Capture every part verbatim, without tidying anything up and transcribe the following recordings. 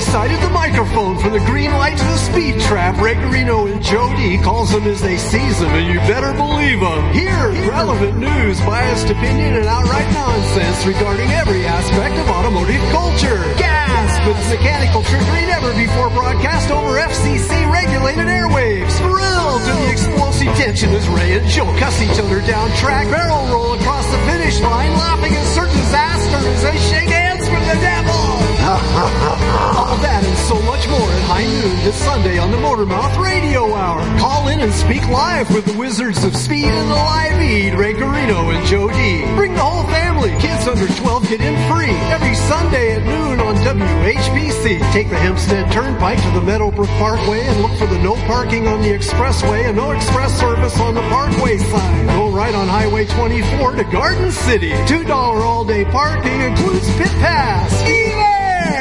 side of the microphone from the green light to the speed trap. Ray Garino and Joe D calls them as they seize them, and you better believe them. Here, relevant news, biased opinion, and outright nonsense regarding every aspect of automotive culture. Gasp! It's mechanical trickery never before broadcast over F C C-regulated airwaves. Thrilled to the explosive tension as Ray and Joe cuss each other down track, barrel roll across the finish line, laughing at certain disaster as they shake hands for the devil. All that and so much more at high noon this Sunday on the Motormouth Radio Hour. Call in and speak live with the Wizards of Speed and the Live Eat, Ray Garino and Joe D. Bring the whole family. Kids under twelve get in free every Sunday at noon on W H B C. Take the Hempstead Turnpike to the Meadowbrook Parkway and look for the no parking on the expressway and no express service on the Parkway sign. Go right on Highway twenty-four to Garden City. two dollars all-day parking includes pit pass. E-Air!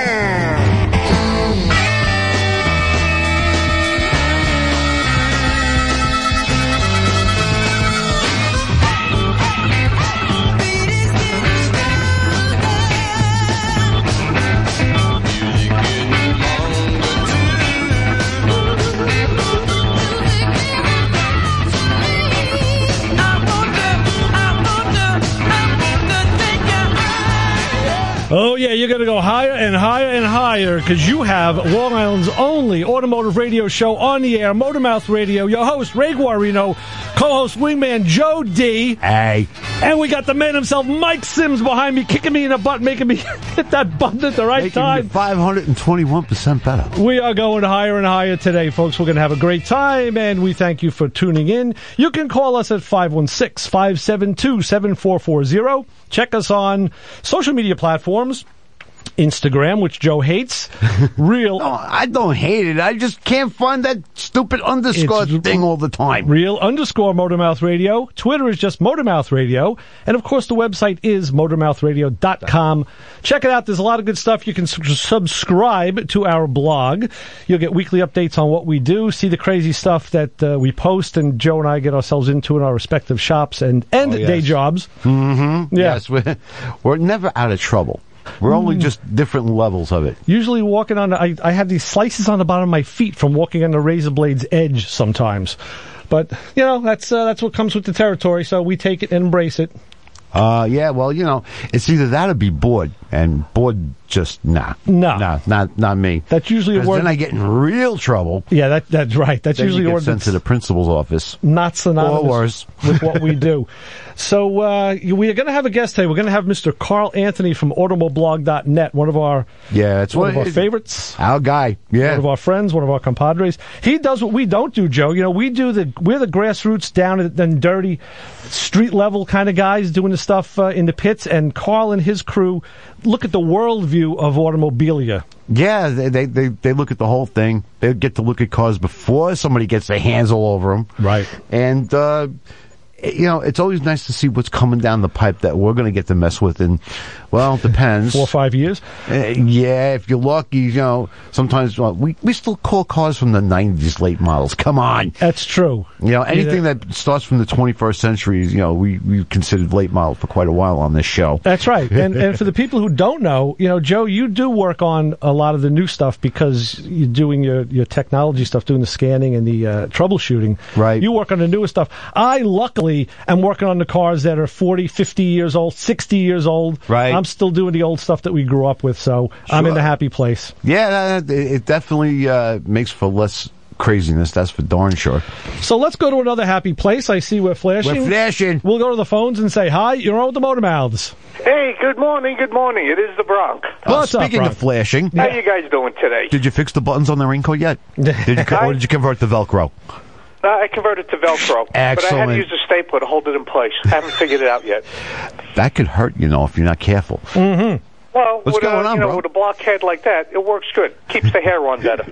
Oh, yeah, you're going to go higher and higher and higher because you have Long Island's only automotive radio show on the air, Motormouth Radio. Your host, Ray Guarino, co-host, wingman Joe D. Hey. And we got the man himself, Mike Sims, behind me, kicking me in the butt, making me hit that button at the right Making time. you five hundred twenty-one percent better. We are going higher and higher today, folks. We're going to have a great time, and we thank you for tuning in. You can call us at five one six, five seven two, seven four four zero. Check us on social media platforms. Instagram, which Joe hates. Real. No, I don't hate it. I just can't find that stupid underscore It's thing all the time. Real underscore Motormouth Radio. Twitter is just Motormouth Radio. And, of course, the website is motormouth radio dot com. Check it out. There's a lot of good stuff. You can s- subscribe to our blog. You'll get weekly updates on what we do, see the crazy stuff that uh, we post, and Joe and I get ourselves into in our respective shops and, and Oh, yes. day jobs. Mm-hmm. Yeah. Yes, we're, we're never out of trouble. We're only just different levels of it. Usually walking on, I, I have these slices on the bottom of my feet from walking on the razor blade's edge sometimes. But, you know, that's uh, that's what comes with the territory, so we take it and embrace it. Uh, yeah, well, you know, it's either that or be bored. And bored, just, nah. No. Nah, not, not me. That's usually a Because word. then I get in real trouble. Yeah, that that's right. That's Then usually you a get word sent that's to the principal's office. not synonymous Or worse. with what we do. So uh, we are going to have a guest today. We're going to have Mister Carl Anthony from automoblog dot net, one of our Yeah, it's one of our it- favorites. Our guy, One yeah. of our friends, one of our compadres. He does what we don't do, Joe. You know, we do the we're the grassroots, down and dirty, street level kind of guys doing the stuff uh, in the pits. And Carl and his crew look at the worldview of automobilia. Yeah, they, they, they, they look at the whole thing. They get to look at cars before somebody gets their hands all over them. Right. And, uh, you know, it's always nice to see what's coming down the pipe that we're going to get to mess with. And, well, it depends. Four or five years. Uh, yeah, if you're lucky, you know, sometimes well, we, we still call cars from the nineties late models. Come on. That's true. You know, anything Yeah. that starts from the twenty-first century, you know, we, we've considered late model for quite a while on this show. That's right. And and for the people who don't know, you know, Joe, you do work on a lot of the new stuff because you're doing your, your technology stuff, doing the scanning and the uh, troubleshooting. Right. You work on the newest stuff. I, luckily, am working on the cars that are forty, fifty years old, sixty years old. Right. I'm still doing the old stuff that we grew up with, so I'm in Sure. the happy place. Yeah, it, it definitely uh, makes for less craziness, that's for darn sure. So let's go to another happy place. I see we're flashing. We're flashing. We'll go to the phones and say, hi, you're on with the Motor Mouths. Hey, good morning, good morning. It is the Bronx. Uh, What's up, speaking Bronx? of flashing, How you guys doing today? did you fix the buttons on the raincoat yet? Did you, co- or did you convert to Velcro? Uh, I converted to Velcro, but I had to Excellent. use a stapler to hold it in place. Haven't figured it out yet. That could hurt, you know, if you're not careful. Mm-hmm. Well, What's with, going a, on, you know, bro? with a blockhead like that, it works good. Keeps the hair on better.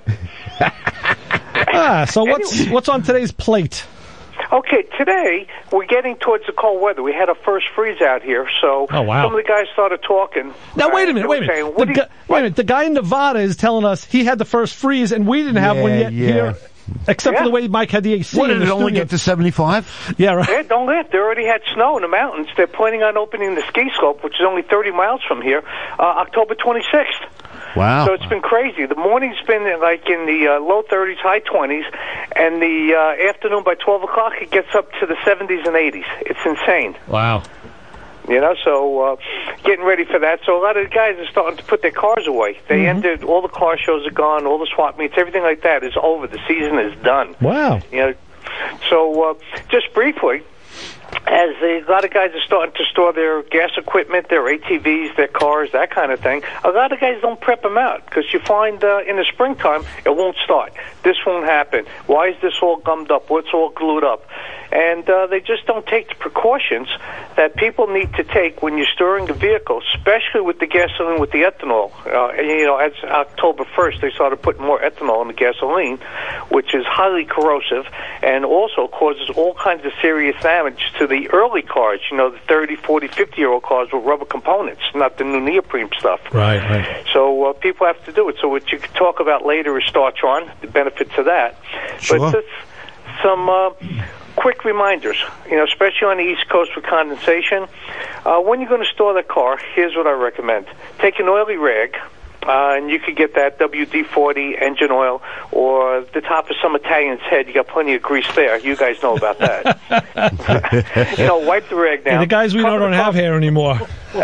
Ah, so what's what's on today's plate? Okay, today we're getting towards the cold weather. We had a first freeze out here, so Oh, wow. some of the guys started talking. Now, wait a Uh, minute, they wait a were minute. saying, The what do you- gu- wait a minute. The guy in Nevada is telling us he had the first freeze, and we didn't have one Yeah, yet yeah. here, except for Yeah. the way Mike had the A C What, in did the it only studio. get to seventy-five? Yeah, right. Yeah, don't laugh. They already had snow in the mountains. They're planning on opening the ski slope, which is only thirty miles from here, uh, October twenty-sixth. Wow. So it's been crazy. The morning's been like in the uh, low thirties, high twenties, and the uh, afternoon by twelve o'clock it gets up to the seventies and eighties. It's insane. Wow. You know, so uh, getting ready for that. So a lot of the guys are starting to put their cars away. They mm-hmm. ended, all the car shows are gone, all the swap meets, everything like that is over. The season is done. Wow. You know, so uh, just briefly, as a lot of guys are starting to store their gas equipment, their A T Vs, their cars, that kind of thing, a lot of guys don't prep them out because you find uh, in the springtime it won't start. This won't happen. Why is this all gummed up? What's all glued up? And uh, they just don't take the precautions that people need to take when you're storing a vehicle, especially with the gasoline, with the ethanol. Uh, and, you know, as October first, they started putting more ethanol in the gasoline, which is highly corrosive and also causes all kinds of serious damage to the early cars, you know, the thirty, forty, fifty-year-old cars with rubber components, not the new neoprene stuff. Right, right. So uh, people have to do it. So what you could talk about later is Startron, the benefits of that. Sure. But just some... Uh, quick reminders, you know, especially on the East Coast with condensation. Uh, when you're going to store that car, here's what I recommend. Take an oily rag, uh, and you could get that W D forty engine oil or the top of some Italian's head. You got plenty of grease there. You guys know about that. You know, wipe the rag down. And the guys we know don't have hair anymore. Hey,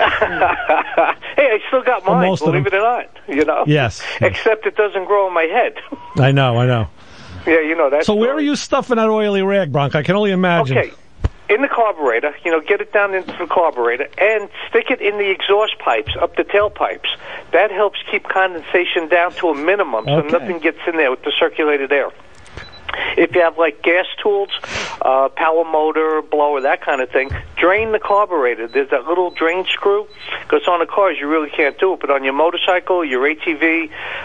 I still got mine, most believe it or not. You know? Yes. Except it doesn't grow on my head. I know, I know. Yeah, you know that. So where are you stuffing that oily rag, Bronk? I can only imagine. Okay, in the carburetor, you know, get it down into the carburetor and stick it in the exhaust pipes, up the tailpipes. That helps keep condensation down to a minimum, so Okay. nothing gets in there with the circulated air. If you have, like, gas tools, uh, power motor, blower, that kind of thing, drain the carburetor. There's that little drain screw, because on the cars you really can't do it, but on your motorcycle, your A T V,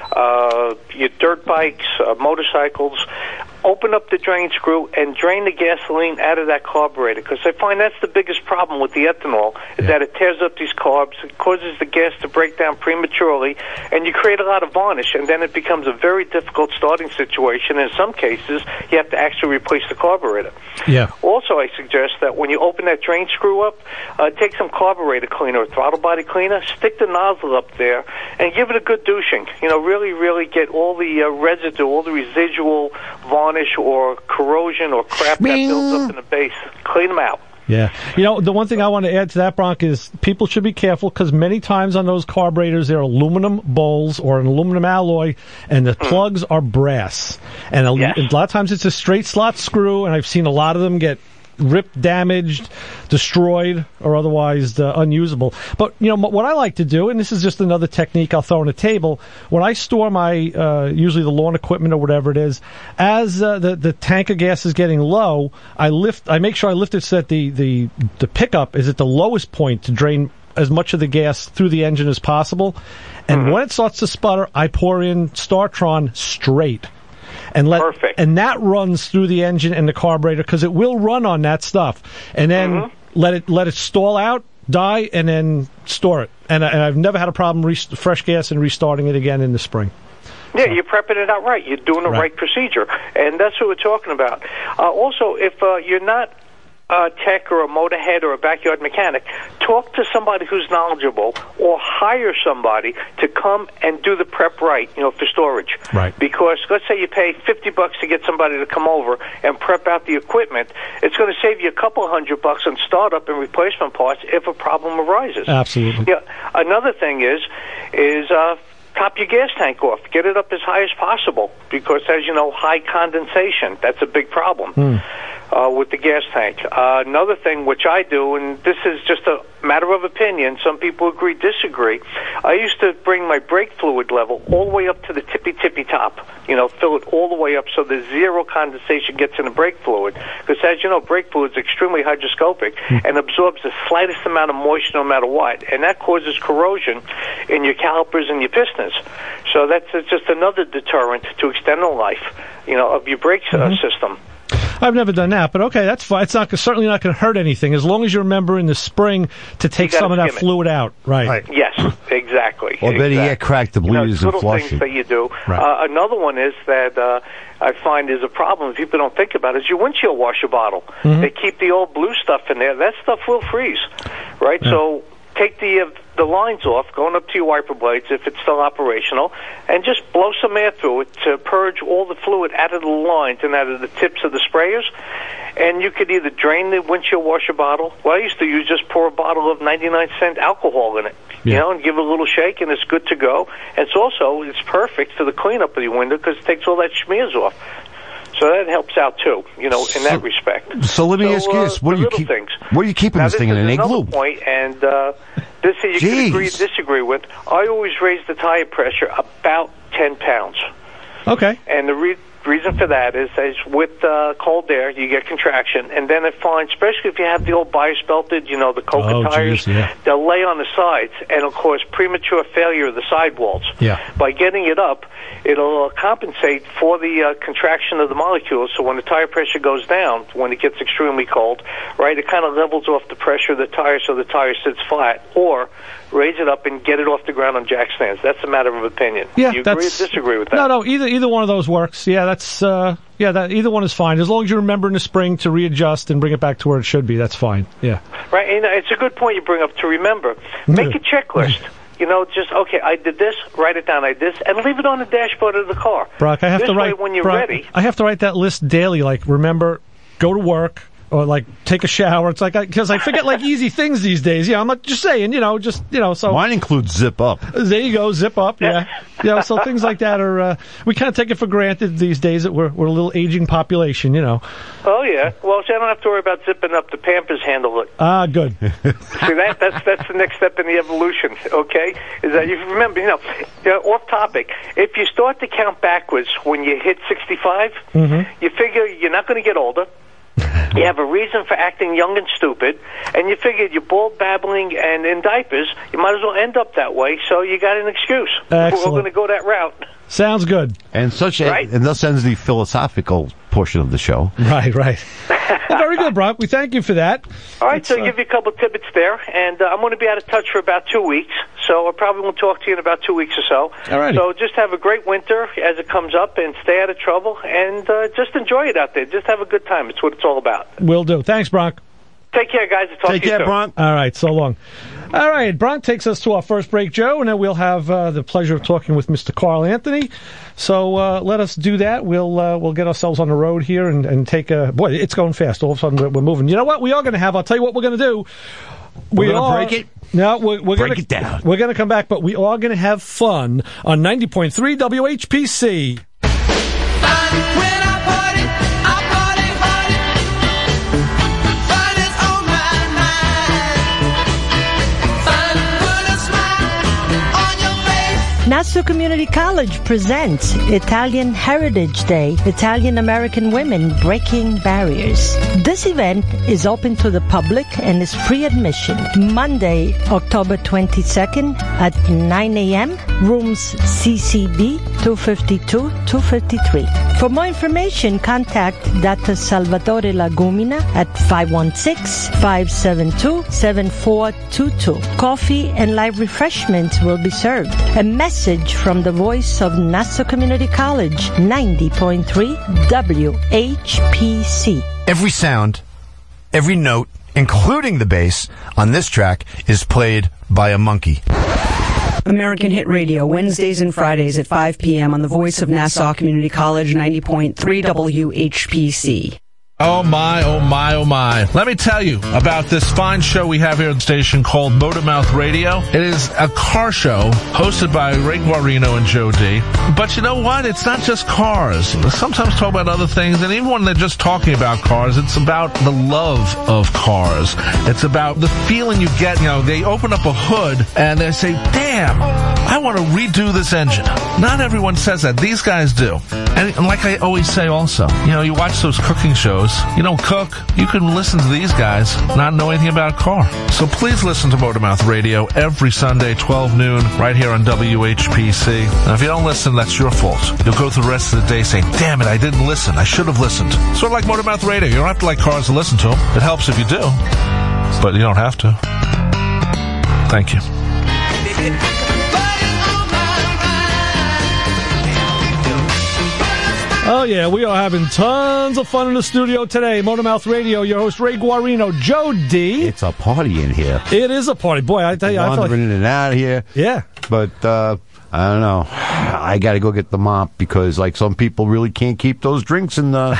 uh, your dirt bikes, uh, motorcycles, open up the drain screw and drain the gasoline out of that carburetor, because I find that's the biggest problem with the ethanol, is Yeah. that it tears up these carbs, it causes the gas to break down prematurely, and you create a lot of varnish, and then it becomes a very difficult starting situation. In some cases, you have to actually replace the carburetor. Yeah. Also, I suggest that when you open that drain screw up, uh, take some carburetor cleaner or throttle body cleaner, stick the nozzle up there, and give it a good douching. You know, really, really get all the uh, residue, all the residual varnish or corrosion or crap that builds up in the base. Clean them out. Yeah. You know, the one thing I want to add to that, Bronk, is people should be careful because many times on those carburetors there are aluminum bowls or an aluminum alloy, and the mm. plugs are brass. And a, yes. a lot of times it's a straight slot screw, and I've seen a lot of them get ripped, damaged, destroyed, or otherwise uh, unusable. But, you know, what I like to do, and this is just another technique I'll throw on the table, when I store my, uh, usually the lawn equipment or whatever it is, as uh, the, the tank of gas is getting low, I lift, I make sure I lift it so that the, the, the pickup is at the lowest point to drain as much of the gas through the engine as possible. And mm-hmm. when it starts to sputter, I pour in Startron straight. And let Perfect. And that runs through the engine and the carburetor because it will run on that stuff. And then mm-hmm. let it let it stall out, die, and then store it. And, I, and I've never had a problem re- fresh gas and restarting it again in the spring. Yeah, you're prepping it out right. You're doing the right, right procedure, and that's what we're talking about. Uh, also, if uh, you're not a tech or a motorhead or a backyard mechanic, talk to somebody who's knowledgeable or hire somebody to come and do the prep right, you know, for storage. Right. Because let's say you pay fifty bucks to get somebody to come over and prep out the equipment, it's going to save you a couple hundred bucks on startup and replacement parts if a problem arises. Absolutely. Yeah. Another thing is, is, uh, top your gas tank off. Get it up as high as possible because, as you know, high condensation, that's a big problem mm. uh, with the gas tank. Uh, another thing which I do, and this is just a matter of opinion, some people agree, disagree, I used to bring my brake fluid level all the way up to the tippy-tippy top. You know, fill it all the way up so the zero condensation gets in the brake fluid. Because, as you know, brake fluid is extremely hydroscopic mm. and absorbs the slightest amount of moisture no matter what. And that causes corrosion in your calipers and your pistons. So that's just another deterrent to extend the life, you know, of your brake uh, mm-hmm. system. I've never done that, but okay, that's fine. It's not certainly not going to hurt anything as long as you remember in the spring to take some of that fluid out. Right. right. Yes, exactly. Or better exactly. yet, crack the bleeders you know, and flush things it. that you do. Right. Uh, another one is that uh, I find is a problem people don't think about is your windshield washer bottle. Mm-hmm. They keep the old blue stuff in there. That stuff will freeze, right? Yeah. So take the uh, the lines off, going up to your wiper blades if it's still operational, and just blow some air through it to purge all the fluid out of the lines and out of the tips of the sprayers. And you could either drain the windshield washer bottle. Well, I used to use just pour a bottle of ninety-nine cent alcohol in it, you Yeah. know, and give it a little shake, and it's good to go. And it's also, it's perfect for the cleanup of your window because it takes all that schmears off. So that helps out too, you know, in that respect. So let me So, ask you uh, this: What the do you little keep? things. What are you keeping Now, this thing in is an another igloo? point, and uh, this here you can agree Jeez. disagree with. I always raise the tire pressure about ten pounds. Okay. And the re- reason for that is, is with uh, cold air, you get contraction. And then I find, especially if you have the old bias belted, you know, the Coca Oh, tires, geez, yeah. they'll lay on the sides and, of course, premature failure of the sidewalls. Yeah. By getting it up, it'll uh, compensate for the uh, contraction of the molecules. So when the tire pressure goes down, when it gets extremely cold, right, it kind of levels off the pressure of the tire so the tire sits flat. Or raise it up and get it off the ground on jack stands. That's a matter of opinion. Yeah, Do you agree or that's, disagree with that? No, no, either either one of those works. Yeah, that's uh, yeah, that either one is fine as long as you remember in the spring to readjust and bring it back to where it should be. That's fine. Yeah. Right, and it's a good point you bring up to remember. Make a checklist. You know, just, okay, I did this, write it down, I did this, and leave it on the dashboard of the car. Brock, I have this to way, write when you're Brock, ready. I have to write that list daily. Like, remember, go to work. Or like take a shower. It's like because I, I forget like easy things these days. Yeah, I'm not just saying. You know, just you know. So Mine includes zip up. there you go, zip up. Yeah, you know. So things like that are uh, we kind of take it for granted these days that we're we're a little aging population. You know. Oh yeah. Well, see, I don't have to worry about zipping up. The Pampers handle it. Ah, good. See that? That's that's the next step in the evolution. Okay, is that you remember? You know, you know, off topic. If you start to count backwards when you hit sixty-five, Mm-hmm. you figure you're not going to get older. You have a reason for acting young and stupid, and you figured you're bald, babbling, and in diapers. You might as well end up that way, so you got an excuse. Excellent. We're going to go that route. Sounds good. And such, Right? and thus ends the philosophical portion of the show. Right, right. Well, very good, Brock. We thank you for that. All right, It's, so uh, I'll give you a couple tidbits there, and uh, I'm going to be out of touch for about two weeks, so I probably won't talk to you in about two weeks or so. All righty. So just have a great winter as it comes up, and stay out of trouble, and uh, just enjoy it out there. Just have a good time. It's what it's all about. Will do. Thanks, Brock. Take care, guys. I'll talk Take to you care, soon. Bronk. All right, so long. All right, Bronk takes us to our first break, Joe, and then we'll have uh, the pleasure of talking with Mister Carl Anthony. So uh, let us do that. We'll uh, we'll get ourselves on the road here and, and take a... Boy, it's going fast. All of a sudden, we're, we're moving. You know what? We are going to have... I'll tell you what we're going to do. We're We gonna are, break it? No, we're, we're Break gonna, it down. We're going to come back, but we are going to have fun on ninety point three W H P C. Nassau Community College presents Italian Heritage Day, Italian American Women Breaking Barriers. This event is open to the public and is free admission. Monday, October twenty-second at nine a.m., rooms C C B two fifty-two to two fifty-three. For more information, contact Doctor Salvatore Lagumina at five one six, five seven two, seven four two two. Coffee and live refreshments will be served. A message from the voice of Nassau Community College, ninety point three W H P C. Every sound, every note, including the bass, on this track is played by a monkey. American Hit Radio, Wednesdays and Fridays at five p.m. on the voice of Nassau Community College, ninety point three W H P C. Oh my, oh my, oh my. Let me tell you about this fine show we have here at the station called Motormouth Radio. It is a car show hosted by Ray Guarino and Joe D. But you know what? It's not just cars. Sometimes talk about other things, and even when they're just talking about cars, it's about the love of cars. It's about the feeling you get. You know, they open up a hood and they say, damn, I want to redo this engine. Not everyone says that. These guys do. And, and like I always say also, you know, you watch those cooking shows, you don't cook, you can listen to these guys, not know anything about a car. So please listen to Motormouth Radio every Sunday, twelve noon, right here on W H P C. Now, if you don't listen, that's your fault. You'll go through the rest of the day saying, damn it, I didn't listen. I should have listened. Sort of like Motormouth Radio. You don't have to like cars to listen to them. It helps if you do, but you don't have to. Thank you. Oh, yeah, we are having tons of fun in the studio today. Motormouth Radio, your host, Ray Guarino, Joe D. It's a party in here. It is a party. Boy, I tell you, I feel like... Wandering in and out of here. Yeah. But, uh, I don't know. I got to go get the mop because, like, some people really can't keep those drinks in the...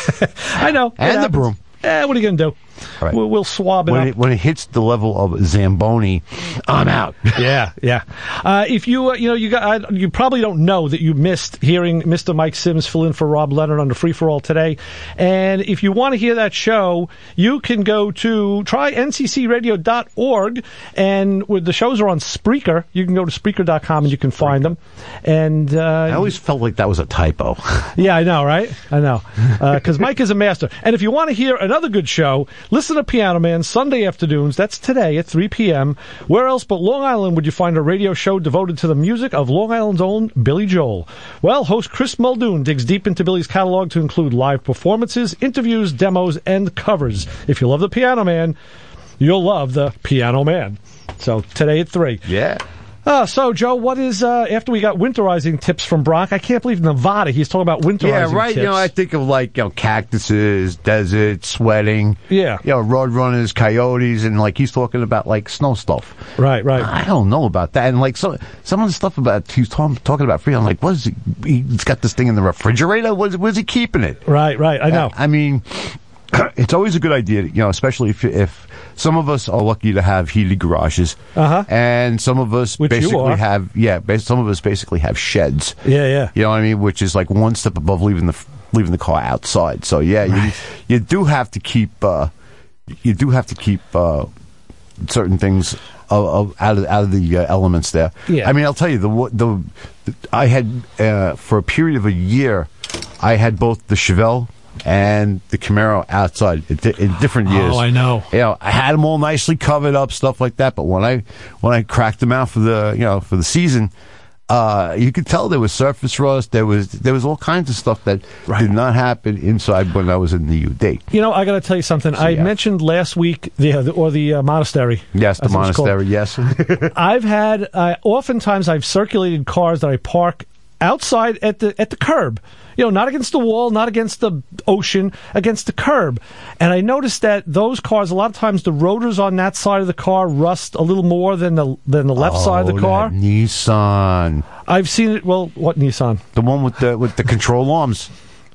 I know. And the broom. Eh, what are you going to do? Right. We'll, we'll swab it when up. It, when it hits the level of Zamboni, I'm out. yeah, yeah. Uh, if you, uh, you know, you got, uh, you probably don't know that you missed hearing Mister Mike Sims fill in for Rob Leonard on the Free for All today. And if you want to hear that show, you can go to try N C C radio dot org, and with the shows are on Spreaker. You can go to Spreaker dot com and you can find them. And uh, I always felt like that was a typo. Yeah, I know, right? I know, because uh, Mike is a master. And if you want to hear another good show, listen to Piano Man Sunday afternoons. That's today at three p.m. Where else but Long Island would you find a radio show devoted to the music of Long Island's own Billy Joel? Well, host Chris Muldoon digs deep into Billy's catalog to include live performances, interviews, demos, and covers. If you love the Piano Man, you'll love the Piano Man. So today at three. Yeah. Uh, so, Joe, what is, uh, after we got winterizing tips from Brock, I can't believe Nevada, he's talking about winterizing Yeah, right. tips. You know, I think of, like, you know, cactuses, desert, sweating. Yeah. You know, road runners, coyotes, and, like, he's talking about, like, snow stuff. Right, right. I don't know about that. And, like, some, some of the stuff about, he's talking, talking about free, I'm like, what is he, he's got this thing in the refrigerator? Where's, where's he keeping it? Right, right, I know. Uh, I mean, it's always a good idea, you know, especially if, if some of us are lucky to have heated garages, uh-huh. and some of us Which you basically are. have, yeah, bas- some of us basically have sheds. Yeah, yeah. You know what I mean? Which is like one step above leaving the leaving the car outside. So yeah, Right. you you do have to keep uh, you do have to keep uh, certain things of, of, out of out of the uh, elements there. Yeah. I mean, I'll tell you the the, the I had uh, for a period of a year, I had both the Chevelle and the Camaro outside in, di- in different years. Oh, I know. You know, I had them all nicely covered up, stuff like that. But when I when I cracked them out for the you know for the season, uh, you could tell there was surface rust. There was there was all kinds of stuff that Right. did not happen inside when I was in the U D. You know, I got to tell you something. I yeah. mentioned last week the, uh, the or the uh, monastery. Yes, the as it was called. monastery. Yes. I've had uh, oftentimes I've circulated cars that I park outside at the at the curb. You know, not against the wall, not against the ocean, against the curb. And I noticed that those cars, a lot of times the rotors on that side of the car rust a little more than the than the left side of the Oh, car. that Nissan, I've seen it. Well, what Nissan? the one with the with the control arms.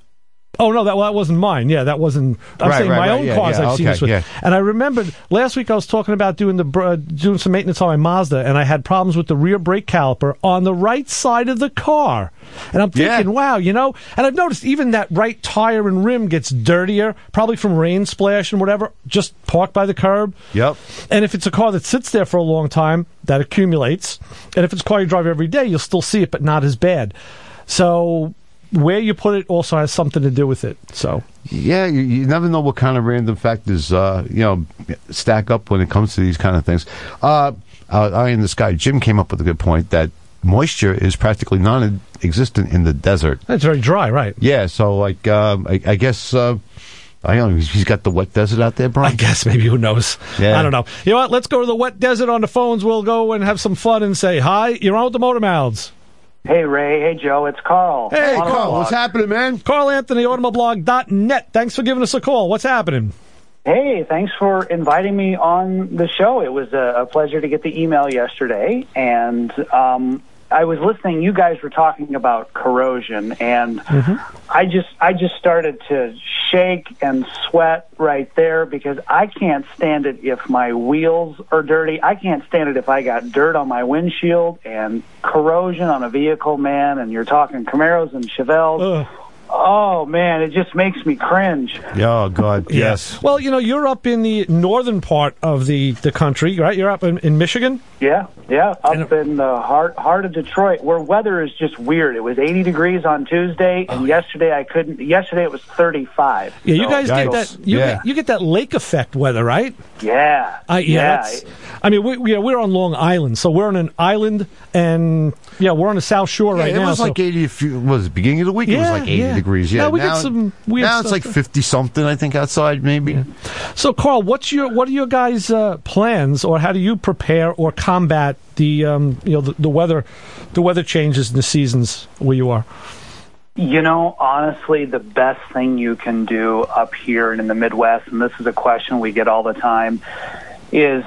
Oh, no, that, well, that wasn't mine. Yeah, that wasn't... I'm Right, saying right, my right, own yeah, cars yeah, I've seen okay, this with. yeah. And I remembered last week I was talking about doing the br- uh, doing some maintenance on my Mazda, and I had problems with the rear brake caliper on the right side of the car. And I'm thinking, Yeah. wow, you know... And I've noticed even that right tire and rim gets dirtier, probably from rain splash and whatever, just parked by the curb. Yep. And if it's a car that sits there for a long time, that accumulates. And if it's a car you drive every day, you'll still see it, but not as bad. So... where you put it also has something to do with it. So yeah, you, you never know what kind of random factors uh, you know stack up when it comes to these kind of things. Uh, uh, I in the sky. Jim came up with a good point that moisture is practically non-existent in the desert. It's very dry, right? Yeah, so like um, I, I guess uh, I don't know. He's he's got the wet desert out there, Brian. I guess maybe who knows? Yeah. I don't know. You know what? Let's go to the wet desert on the phones. We'll go and have some fun and say hi. You're on with the Motor Mouths. Hey, Ray. Hey, Joe. It's Carl. Hey, Automoblog. Carl, what's happening, man? Carl Anthony, automoblog dot net. Thanks for giving us a call. What's happening? Hey, thanks for inviting me on the show. It was a, a pleasure to get the email yesterday, and um, I was listening. You guys were talking about corrosion, and Mm-hmm. I just I just started to shake and sweat right there because I can't stand it if my wheels are dirty. I can't stand it if I got dirt on my windshield and corrosion on a vehicle, man. And you're talking Camaros and Chevelles. Ugh. Oh, man, it just makes me cringe. Oh God, yes. Well, you know, you're up in the northern part of the, the country, right? You're up in, in Michigan? Yeah, yeah, up in the heart heart of Detroit, where weather is just weird. It was eighty degrees on Tuesday, and yesterday I couldn't. Yesterday it was thirty-five. Yeah, you So- guys get Yikes. that. You, Yeah. get, you get that lake effect weather, right? Yeah, Uh, yeah, yeah. that's- I mean, we, we, we're on Long Island, so we're on an island, and yeah, we're on the South Shore right yeah, it now. was so- like eighty. A few, was it beginning of the week? it Yeah, was like eighty yeah. degrees. Yeah, Now we get some weird Now it's stuff. like fifty something. I think outside maybe. So, Carl, what's your what are your guys' uh, plans, or how do you prepare or combat the um, you know the, the weather, the weather changes in the seasons where you are? You know, honestly, the best thing you can do up here and in the Midwest, and this is a question we get all the time, is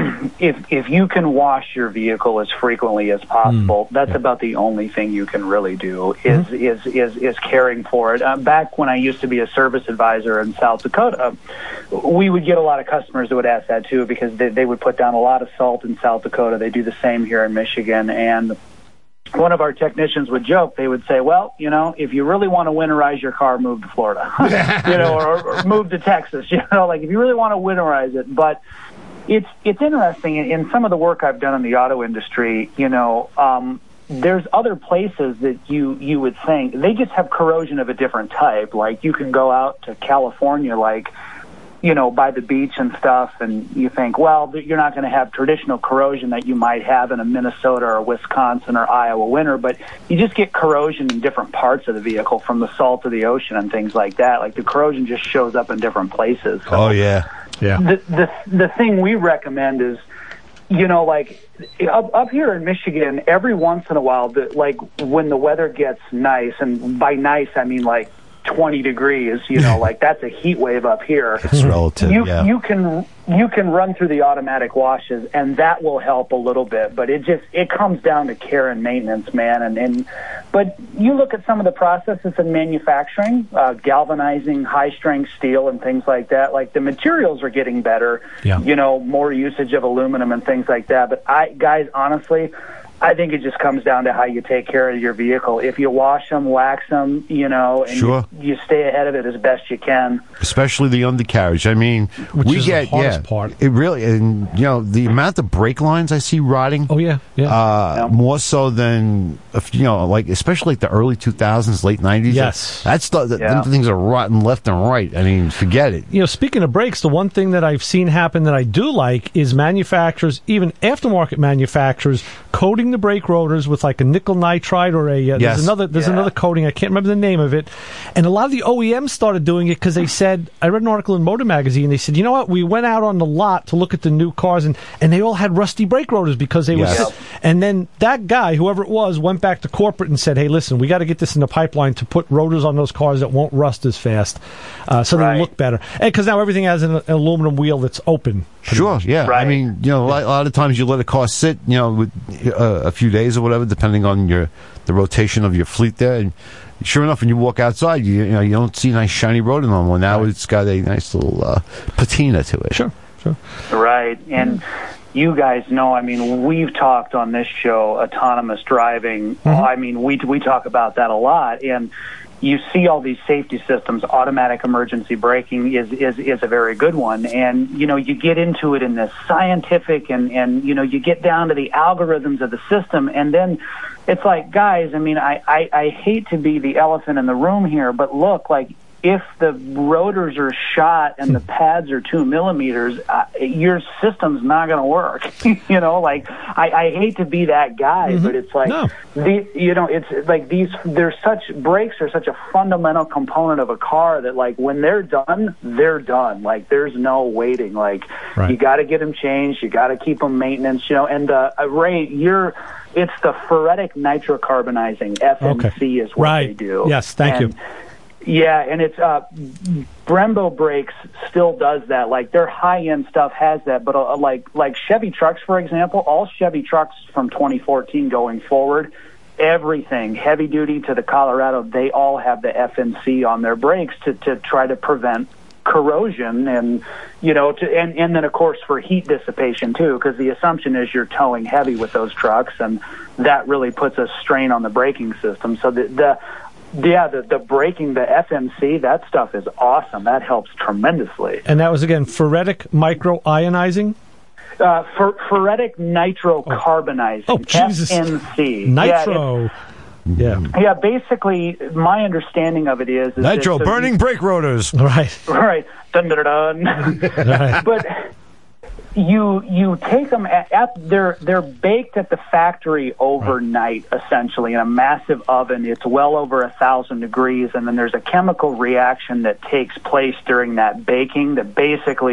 if if you can wash your vehicle as frequently as possible, mm. that's yeah. about the only thing you can really do is mm-hmm. is, is is caring for it. Uh, back when I used to be a service advisor in South Dakota, we would get a lot of customers that would ask that too, because they, they would put down a lot of salt in South Dakota. They do the same here in Michigan, and one of our technicians would joke. They would say, well, you know, if you really want to winterize your car, move to Florida, you know, or, or move to Texas, you know, like if you really want to winterize it. But it's it's interesting. In some of the work I've done in the auto industry, you know, um, there's other places that you, you would think, they just have corrosion of a different type. Like you can go out to California, like, you know, by the beach and stuff, and you think, well, you're not going to have traditional corrosion that you might have in a Minnesota or Wisconsin or Iowa winter, but you just get corrosion in different parts of the vehicle, from the salt of the ocean and things like that. Like the corrosion just shows up in different places. So oh, yeah. Yeah. The, the, the thing we recommend is, you know, like up, up here in Michigan, every once in a while, the, like when the weather gets nice, and by nice, I mean like twenty degrees, you know, like that's a heat wave up here. It's relative, you, yeah. You can you can run through the automatic washes, and that will help a little bit, but it just, it comes down to care and maintenance, man. And, and but you look at some of the processes in manufacturing, uh, galvanizing high-strength steel and things like that, like the materials are getting better, yeah. you know, more usage of aluminum and things like that. But I, guys, honestly, I think it just comes down to how you take care of your vehicle. If you wash them, wax them, you know, and sure. you, you stay ahead of it as best you can. Especially the undercarriage. I mean, Which we is get the hardest yeah, part. It really, and you know, the amount of brake lines I see rotting. Oh yeah, yeah. Uh, yeah. More so than you know, like especially like the early two thousands, late nineties. Yes, that's the, the yeah. them things are rotten left and right. I mean, forget it. You know, speaking of brakes, the one thing that I've seen happen that I do like is manufacturers, even aftermarket manufacturers, coating the brake rotors with like a nickel nitride or a uh, yes. there's another there's yeah. another coating, I can't remember the name of it, and a lot of the O E Ms started doing it because they said, I read an article in Motor Magazine, they said, you know what, we went out on the lot to look at the new cars, and, and they all had rusty brake rotors because they yes. were sit- and then that guy, whoever it was, went back to corporate and said, hey, listen, we got to get this in the pipeline to put rotors on those cars that won't rust as fast, uh, so right. they look better, and because now everything has an, an aluminum wheel that's open. Sure, yeah. Right. I mean, you know, a lot, a lot of times you let a car sit, you know, with uh, a few days or whatever, depending on your the rotation of your fleet there. And sure enough, when you walk outside, you, you know, you don't see a nice shiny rotor no more. Now right. it's got a nice little uh, patina to it. Sure, sure. Right, and you guys know, I mean, we've talked on this show autonomous driving. Mm-hmm. I mean, we we talk about that a lot, and you see all these safety systems. Automatic emergency braking is, is, is a very good one. And, you know, you get into it in this scientific and, and, you know, you get down to the algorithms of the system. And then it's like, guys, I mean, I, I, I hate to be the elephant in the room here, but look, like, if the rotors are shot and the pads are two millimeters, uh, your system's not going to work. you know, like I, I hate to be that guy, mm-hmm. but it's like, no. the, you know, it's like these. There's such brakes are such a fundamental component of a car that, like, when they're done, they're done. Like, there's no waiting. Like, right. you got to get them changed. You got to keep them maintenance. You know, and uh, Ray, you're. It's the ferritic nitrocarbonizing F N C okay. is what right. they do. Yes, thank and, you. Yeah, and it's uh, Brembo brakes still does that. Like their high-end stuff has that, but uh, like like Chevy trucks, for example, all Chevy trucks from twenty fourteen going forward, everything heavy duty to the Colorado, they all have the F N C on their brakes to to try to prevent corrosion and you know to and and then of course for heat dissipation too, because the assumption is you're towing heavy with those trucks, and that really puts a strain on the braking system. So the the Yeah, the, the braking, the F M C, that stuff is awesome. That helps tremendously. And that was, again, ferritic microionizing? Uh, fer- ferritic nitrocarbonizing, oh. oh, Jesus. F N C. Nitro. Yeah, yeah. Yeah, basically, my understanding of it is... is Nitro, that, so burning you, brake rotors. Right. Right. Dun, dun, dun, dun. Right. But... You you take them at, at they're they're baked at the factory overnight, right. essentially in a massive oven. It's well over a thousand degrees, and then there's a chemical reaction that takes place during that baking that basically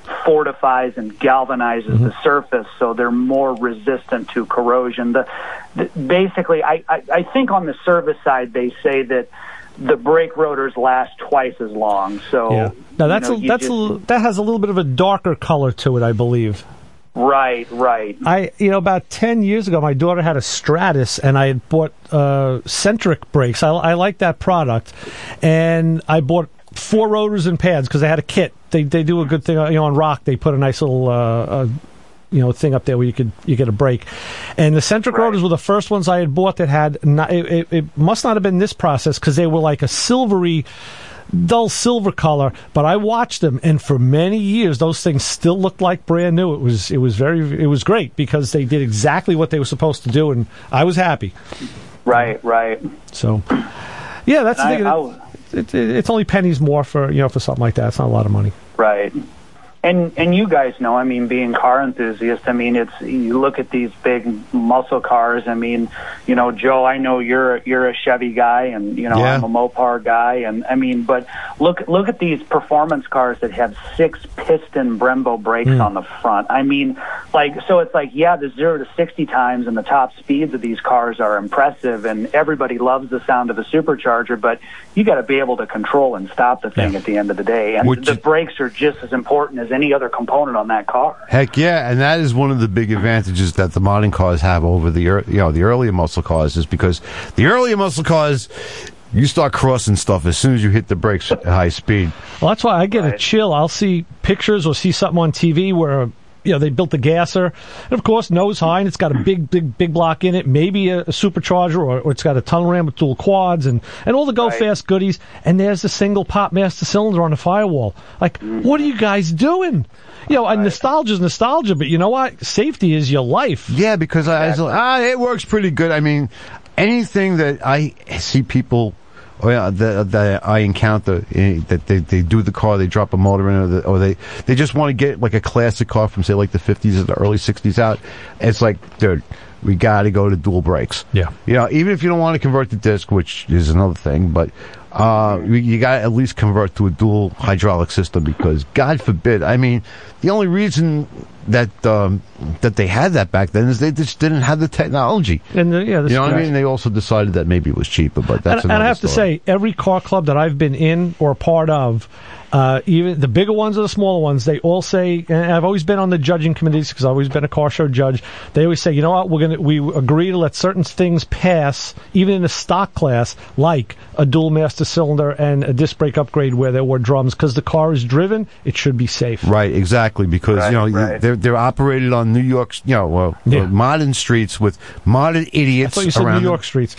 fortifies and galvanizes Mm-hmm. the surface so they're more resistant to corrosion. The, the, basically, I, I, I think on the service side they say that the brake rotors last twice as long. So Yeah. Now that's you know, a, you that's just, a, little- that has a little bit of a darker color to it, I believe. right, right. I, you know, about ten years ago, my daughter had a Stratus, and I had bought uh, Centric brakes. I, I like that product, and I bought four rotors and pads because they had a kit. They they do a good thing, you know, on Rock. They put a nice little, uh, uh, you know, thing up there where you could you get a brake. And the Centric Right. rotors were the first ones I had bought that had. Not, it, it, it must not have been this process because they were like a silvery. Dull silver color, but I watched them, and for many years, those things still looked like brand new. It was, it was very, it was great because they did exactly what they were supposed to do, and I was happy. Right, right. So, yeah, that's the I- thing. I- It, it, it's only pennies more for you know for something like that. It's not a lot of money. Right. And and you guys know, I mean, being car enthusiasts, I mean, it's you look at these big muscle cars. I mean, you know, Joe, I know you're you're a Chevy guy, and you know Yeah. I'm a Mopar guy, and I mean, but look look at these performance cars that have six piston Brembo brakes Mm. on the front. I mean, like so it's like yeah, the zero to sixty times and the top speeds of these cars are impressive, and everybody loves the sound of a supercharger, but you got to be able to control and stop the thing Yeah. at the end of the day, and Which the is- brakes are just as important as any other component on that car. Heck yeah, and that is one of the big advantages that the modern cars have over the ear- you know the earlier muscle cars is because the earlier muscle cars you start crossing stuff as soon as you hit the brakes at high speed. Well, that's why I get a Right. chill. I'll see pictures or see something on T V where, you know, they built the gasser. And, of course, nose high, and it's got a big, big, big block in it, maybe a, a supercharger, or, or it's got a tunnel ram with dual quads and, and all the go-fast goodies. And there's a single pop master cylinder on the firewall. Like, what are you guys doing? You know, and nostalgia's nostalgia, but you know what? Safety is your life. Yeah, because I, I was like, ah, it works pretty good. I mean, anything that I see people or yeah, that, that I encounter eh, that they, they do the car, they drop a motor in, or, the, or they they just want to get like a classic car from say like the fifties or the early sixties out. It's like, dude, we got to go to dual brakes. Yeah. You know, even if you don't want to convert to disc, which is another thing, but uh, you, you got to at least convert to a dual hydraulic system because, God forbid, I mean, the only reason that um, that they had that back then is they just didn't have the technology. And the, yeah, the You know what I stress. mean? They also decided that maybe it was cheaper, but that's and, another and I have to story. say, every car club that I've been in or a part of, uh, even the bigger ones or the smaller ones, they all say, and I've always been on the judging committees because I've always been a car show judge. They always say, you know what, we're gonna we agree to let certain things pass, even in a stock class, like a dual master cylinder and a disc brake upgrade where there were drums, because the car is driven, it should be safe. Right, exactly, because Right, you know right. they're they're operated on New York, you know, well, Yeah. uh, modern streets with modern I idiots thought you said around New them. York streets.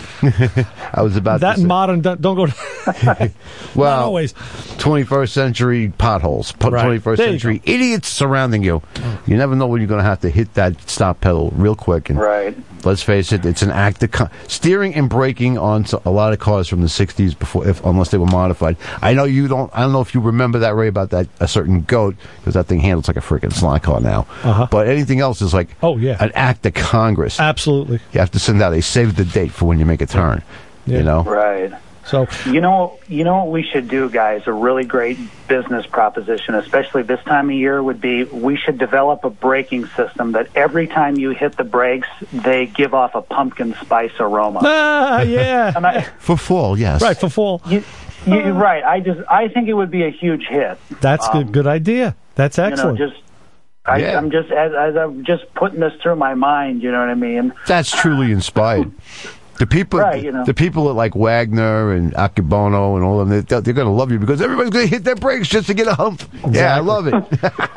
I was about That to and say. modern, don't don't go to, well, not always. twenty-first century potholes, po- Right. twenty-first There you century idiots surrounding you. You never know when you're going to have to hit that stop pedal real quick. And Right. let's face it, it's an act of con- steering and braking on s- a lot of cars from the sixties before, if unless they were modified. I know you don't. I don't know if you remember that, Ray, about that a certain goat because that thing handles like a freaking slot car now. Uh-huh. But anything else is like Oh, yeah. an act of Congress. Absolutely. You have to send out a save the date for when you make a turn. Yeah. You know. Right. So, You know, you know what we should do, guys? A really great business proposition, especially this time of year, would be we should develop a braking system that every time you hit the brakes, they give off a pumpkin spice aroma. ah, yeah. And I, For fall, yes. Right, for fall. you, you, right. I just, I think it would be a huge hit. That's Um, good. Good idea. That's excellent. You know, just. I, Yeah. I'm just as, as I'm just putting this through my mind. You know what I mean? That's truly inspired. The people, Right, you know. the people at like Wagner and Akebono and all of them, they, they're going to love you because everybody's going to hit their brakes just to get a hump. Yeah, I love it.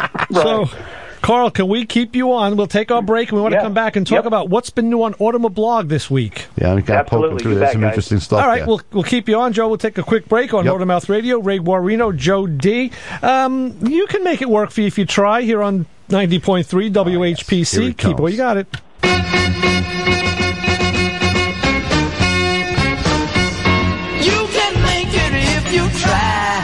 So, Carl, can we keep you on? We'll take our break, and we want to Yeah. come back and talk Yep. about what's been new on Automoblog this week. Yeah, I'm kind of poking Absolutely, through. you There's bet, some guys. interesting stuff. All right, there. we'll we'll keep you on, Joe. We'll take a quick break on Yep. Motormouth Radio. Ray Guarino, Joe D. Um, you can make it work for you if you try here on ninety point three W H P C. Oh, Here it Keep it where comes. you got it. You can make it if you try.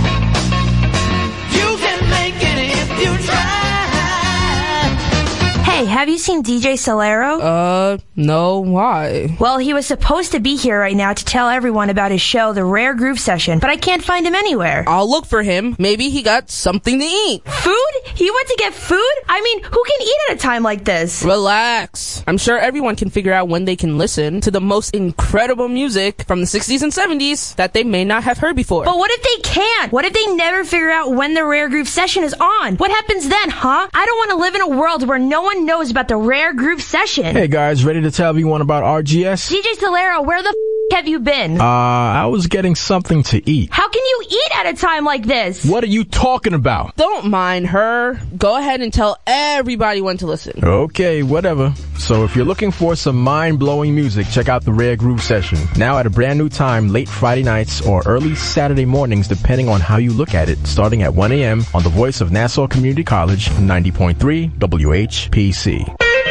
You can make it if you try. Hey, have you seen D J Solero? Uh, no, why? Well, he was supposed to be here right now to tell everyone about his show, The Rare Groove Session, but I can't find him anywhere. I'll look for him. Maybe he got something to eat. Food? He went to get food? I mean, who can eat at a time like this? Relax. I'm sure everyone can figure out when they can listen to the most incredible music from the sixties and seventies that they may not have heard before. But what if they can't? What if they never figure out when the Rare Groove Session is on? What happens then, huh? I don't want to live in a world where no one knows about the Rare Groove Session. Hey guys, ready to tell everyone about R G S? D J Solero, where the f*** have you been? Uh, I was getting something to eat. How can you eat at a time like this? What are you talking about? Don't mind her. Go ahead and tell everybody when to listen. Okay, whatever. So if you're looking for some mind-blowing music, check out the Rare Groove Session. Now at a brand new time, late Friday nights or early Saturday mornings, depending on how you look at it, starting at one a.m. on the voice of Nassau Community College, ninety point three W H P C.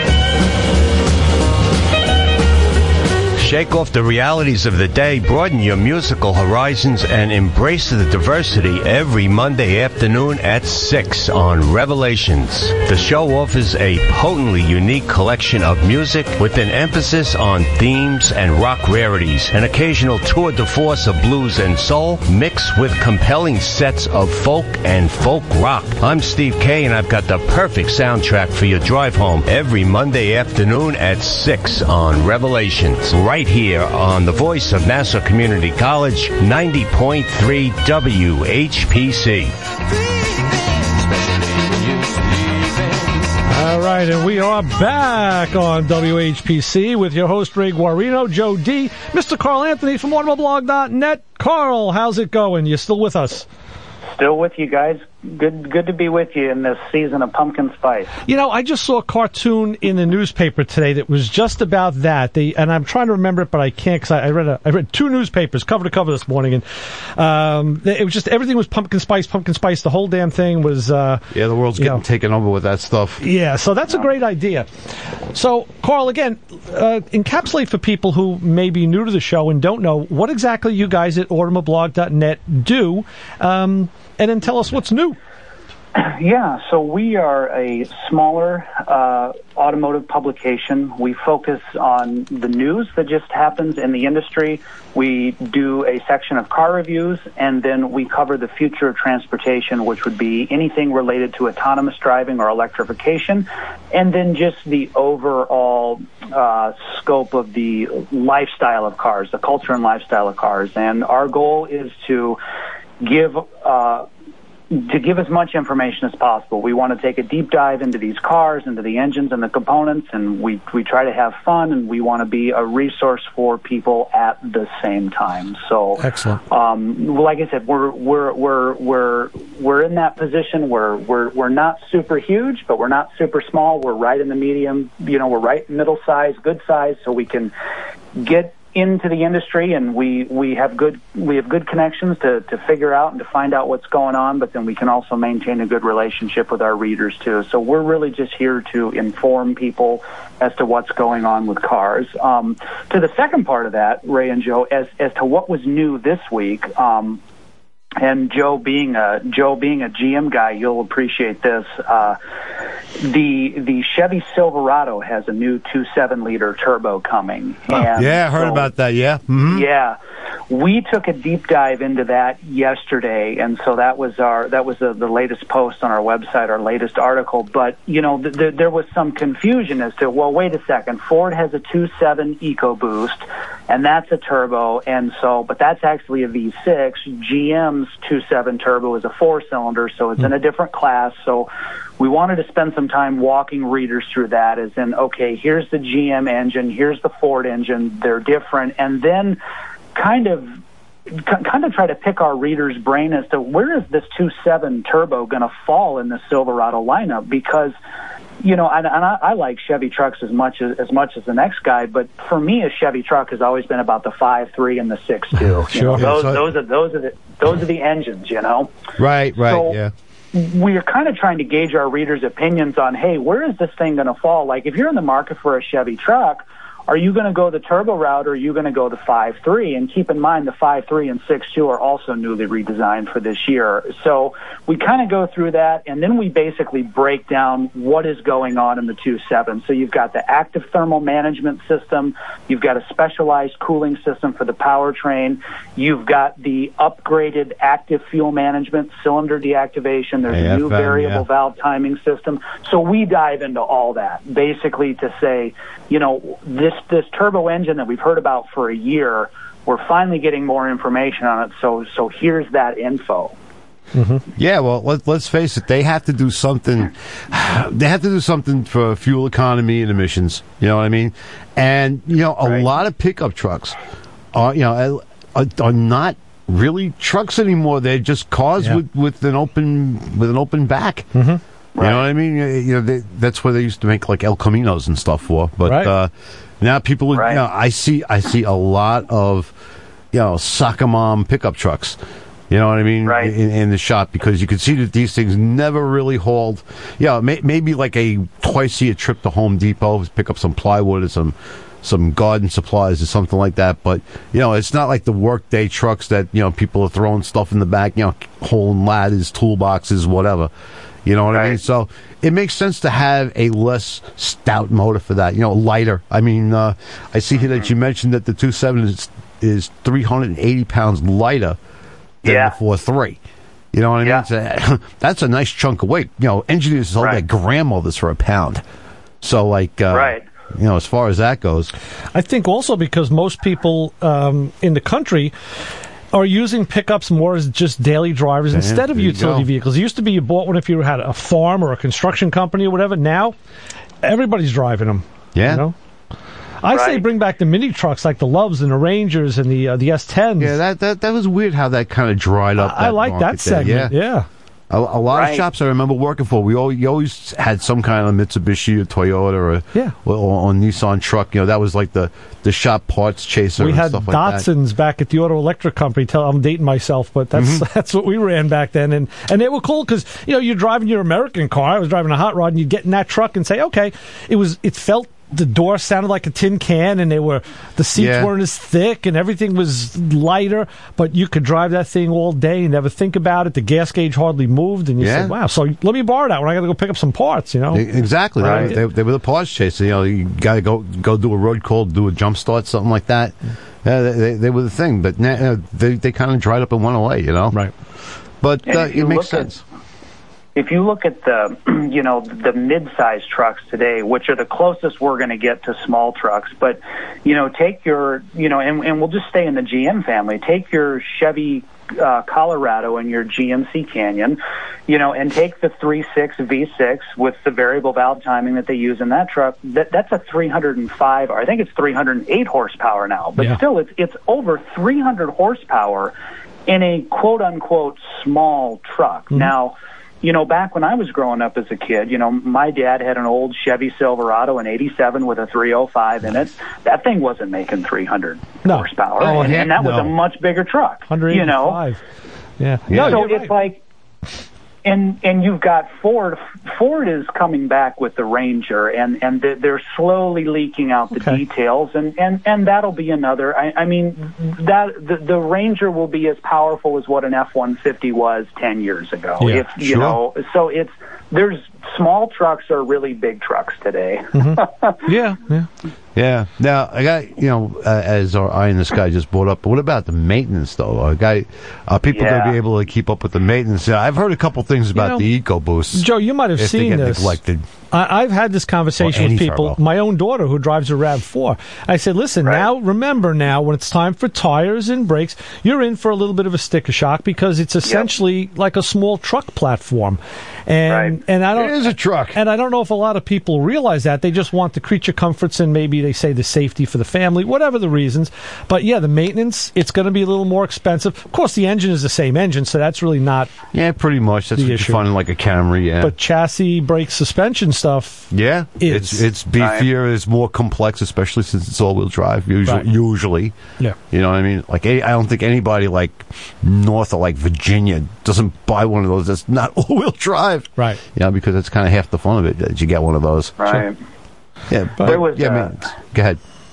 Shake off the realities of the day, broaden your musical horizons, and embrace the diversity every Monday afternoon at six on Revelations. The show offers a potently unique collection of music with an emphasis on themes and rock rarities, an occasional tour de force of blues and soul, mixed with compelling sets of folk and folk rock. I'm Steve Kay, and I've got the perfect soundtrack for your drive home every Monday afternoon at six on Revelations, right here on the voice of Nassau Community College, ninety point three W H P C. All right, and we are back on W H P C with your host, Ray Guarino, Joe D, Mister Carl Anthony from Automoblog dot net. Carl, how's it going? You still with us? Still with you guys. Good good to be with you in this season of pumpkin spice. You know, I just saw a cartoon in the newspaper today that was just about that. They, and I'm trying to remember it, but I can't because I, I read a, I read two newspapers cover to cover this morning, and um, it was just everything was pumpkin spice, pumpkin spice. The whole damn thing was. Uh, yeah, the world's getting know, taken over with that stuff. Yeah, so that's a great idea. So, Carl, again, uh, encapsulate for people who may be new to the show and don't know what exactly you guys at Automoblog dot net do. Um, And then tell us what's new. Yeah, so we are a smaller uh, automotive publication. We focus on the news that just happens in the industry. We do a section of car reviews, and then we cover the future of transportation, which would be anything related to autonomous driving or electrification, and then just the overall uh, scope of the lifestyle of cars, the culture and lifestyle of cars. And our goal is to give uh, to give as much information as possible. We want to take a deep dive into these cars, into the engines and the components, and we we try to have fun, and we want to be a resource for people at the same time. So, excellent. Um, like I said, we're we're we're we're we're in that position. We're we're we're not super huge, but we're not super small. We're right in the medium. You know, we're right middle size, good size, so we can get into the industry, and we we have good we have good connections to to figure out and to find out what's going on, but then we can also maintain a good relationship with our readers too. So we're really just here to inform people as to what's going on with cars. Um, to the second part of that, Ray and Joe, as as to what was new this week, um, and Joe being a Joe being a G M guy, you'll appreciate this. Uh, the the Chevy Silverado has a new two point seven liter turbo coming. Oh, and yeah, I heard so, about that. Yeah, mm-hmm. yeah. We took a deep dive into that yesterday, and so that was our that was the, the latest post on our website, our latest article. But you know, th- th- there was some confusion as to, well, wait a second, Ford has a two point seven EcoBoost, and that's a turbo, and so, but that's actually a V six. G M's two point seven turbo is a four-cylinder, so it's mm-hmm. in a different class. So we wanted to spend some time walking readers through that, as in, okay, here's the G M engine, here's the Ford engine, they're different, and then kind of kind of try to pick our readers' brain as to where is this two point seven turbo going to fall in the Silverado lineup, because you know, and, and I, I like Chevy trucks as much as as much as the next guy, but for me, a Chevy truck has always been about the five three and the six two. Sure. You know, those those are those are the those are the engines, you know. Right, right, so, yeah. We are kind of trying to gauge our readers' opinions on, hey, where is this thing going to fall? Like, if you're in the market for a Chevy truck, are you going to go the turbo route or are you going to go the five three? And keep in mind the five three and six two are also newly redesigned for this year. So we kind of go through that, and then we basically break down what is going on in the two seven. So you've got the active thermal management system, you've got a specialized cooling system for the powertrain, you've got the upgraded active fuel management, cylinder deactivation, there's A F M, a new variable yeah. valve timing system. So we dive into all that, basically to say, you know, this this turbo engine that we've heard about for a year, we're finally getting more information on it. So so here's that info. Mm-hmm. Yeah, well, let, let's face it. They have to do something. They have to do something for fuel economy and emissions. You know what I mean? And you know, a Right. lot of pickup trucks are, you know, are, are not really trucks anymore. They're just cars Yeah. with, with an open with an open back. Mm-hmm. You know what I mean? You you know, they, that's where they used to make like El Caminos and stuff for. But Right. uh, now people, are, Right. you know, I see, I see a lot of, you know, soccer mom pickup trucks. You know what I mean? Right. In, in the shop, because you can see that these things never really hauled. Yeah, may, maybe like a twice a year trip to Home Depot, pick up some plywood or some some garden supplies or something like that. But you know, it's not like the workday trucks that, you know, people are throwing stuff in the back, you know, hauling ladders, toolboxes, whatever. You know what I mean? Right. So it makes sense to have a less stout motor for that. You know, lighter. I mean, uh, I see here that you mentioned that the two seven is is three hundred eighty pounds lighter than Yeah. the four three. You know what I mean? Yeah. It's a, that's a nice chunk of weight. You know, engineers sell Right. their grandmothers for a pound. So, like, uh, Right. you know, as far as that goes, I think also because most people um, in the country are using pickups more as just daily drivers Yeah, instead of there you utility go. vehicles. It used to be you bought one if you had a farm or a construction company or whatever. Now, everybody's driving them. yeah. You know? I say Right. bring back the mini trucks like the Loves and the Rangers and the uh, the S tens. Yeah, that, that that was weird how that kind of dried up. I, I that like market that segment. there. Yeah. A, a lot Right. of shops I remember working for, we always, you always had some kind of Mitsubishi or Toyota or, a, Yeah. or, or Nissan truck. You know, that was like the, the shop parts chaser We and had stuff like that. Datsuns back at the Auto Electric Company. Tell I'm dating myself, but that's Mm-hmm. that's what we ran back then, and and they were cool because you know you're driving your American car. I was driving a hot rod, and you get in that truck and say, okay, it was it felt. The door sounded like a tin can, and they were the seats Yeah. weren't as thick, and everything was lighter. But you could drive that thing all day and never think about it. The gas gauge hardly moved, and you Yeah. said, "Wow!" So let me borrow that when I got to go pick up some parts. You know, E- Exactly. Right. They, they were the parts chaser. You know, you got to go go do a road call, do a jump start, something like that. Yeah, they, they, they were the thing, but now, uh, they they kind of dried up and went away. You know, right? But And uh, if it you makes look at- sense. If you look at the, you know, the mid-sized trucks today, which are the closest we're going to get to small trucks, but, you know, take your, you know, and, and we'll just stay in the G M family. Take your Chevy uh, Colorado and your G M C Canyon, you know, and take the three point six V six with the variable valve timing that they use in that truck. That that's a three hundred five, or I think it's three hundred eight horsepower now, but Yeah. still, it's it's over three hundred horsepower in a quote-unquote small truck. Mm-hmm. Now, you know, back when I was growing up as a kid, you know, my dad had an old Chevy Silverado in eighty-seven with a three oh five in it. That thing wasn't making three hundred No. horsepower, Oh, and, heck and that was a no. much bigger truck. one You know, eighty-five. Yeah. Yeah. No, so you're it's right. like, and and you've got Ford. Ford is coming back with the Ranger, and and they're- they're slowly leaking out the Okay. details, and and and that'll be another. I, I mean, that the, the Ranger will be as powerful as what an F one fifty was ten years ago. Yeah, if you sure. know, so it's there's small trucks are really big trucks today. Yeah. Yeah. Yeah. Now, I got, you know, uh, as our eye in the sky just brought up, but what about the maintenance, though? Are, guy, are people going Yeah. to be able to keep up with the maintenance? Yeah, I've heard a couple things about know, the EcoBoosts. Joe, you might have if they seen get this. neglected. I, I've had this conversation Or any with people. turbo. My own daughter, who drives a RAV four, I said, "Listen, Right. now remember, now when it's time for tires and brakes, you're in for a little bit of a sticker shock because it's essentially like a small truck platform." And Right. and I don't It is a truck. and I don't know if a lot of people realize that. They just want the creature comforts and maybe they say the safety for the family, whatever the reasons. But yeah, the maintenance, it's going to be a little more expensive. Of course, the engine is the same engine, so that's really not. Yeah, pretty much. That's The what issue. you find in like a Camry, yeah. But chassis, brake, suspension stuff. yeah, is. it's it's beefier, it's more complex, especially since it's all-wheel drive, usually. Right. usually. Yeah. You know what I mean? Like, I don't think anybody, like, north of, like, Virginia doesn't buy one of those that's not all-wheel drive. Right. You know, because that's kind of half the fun of it, that you get one of those. Right. Yeah, but, There was, yeah, I uh, mean, go ahead.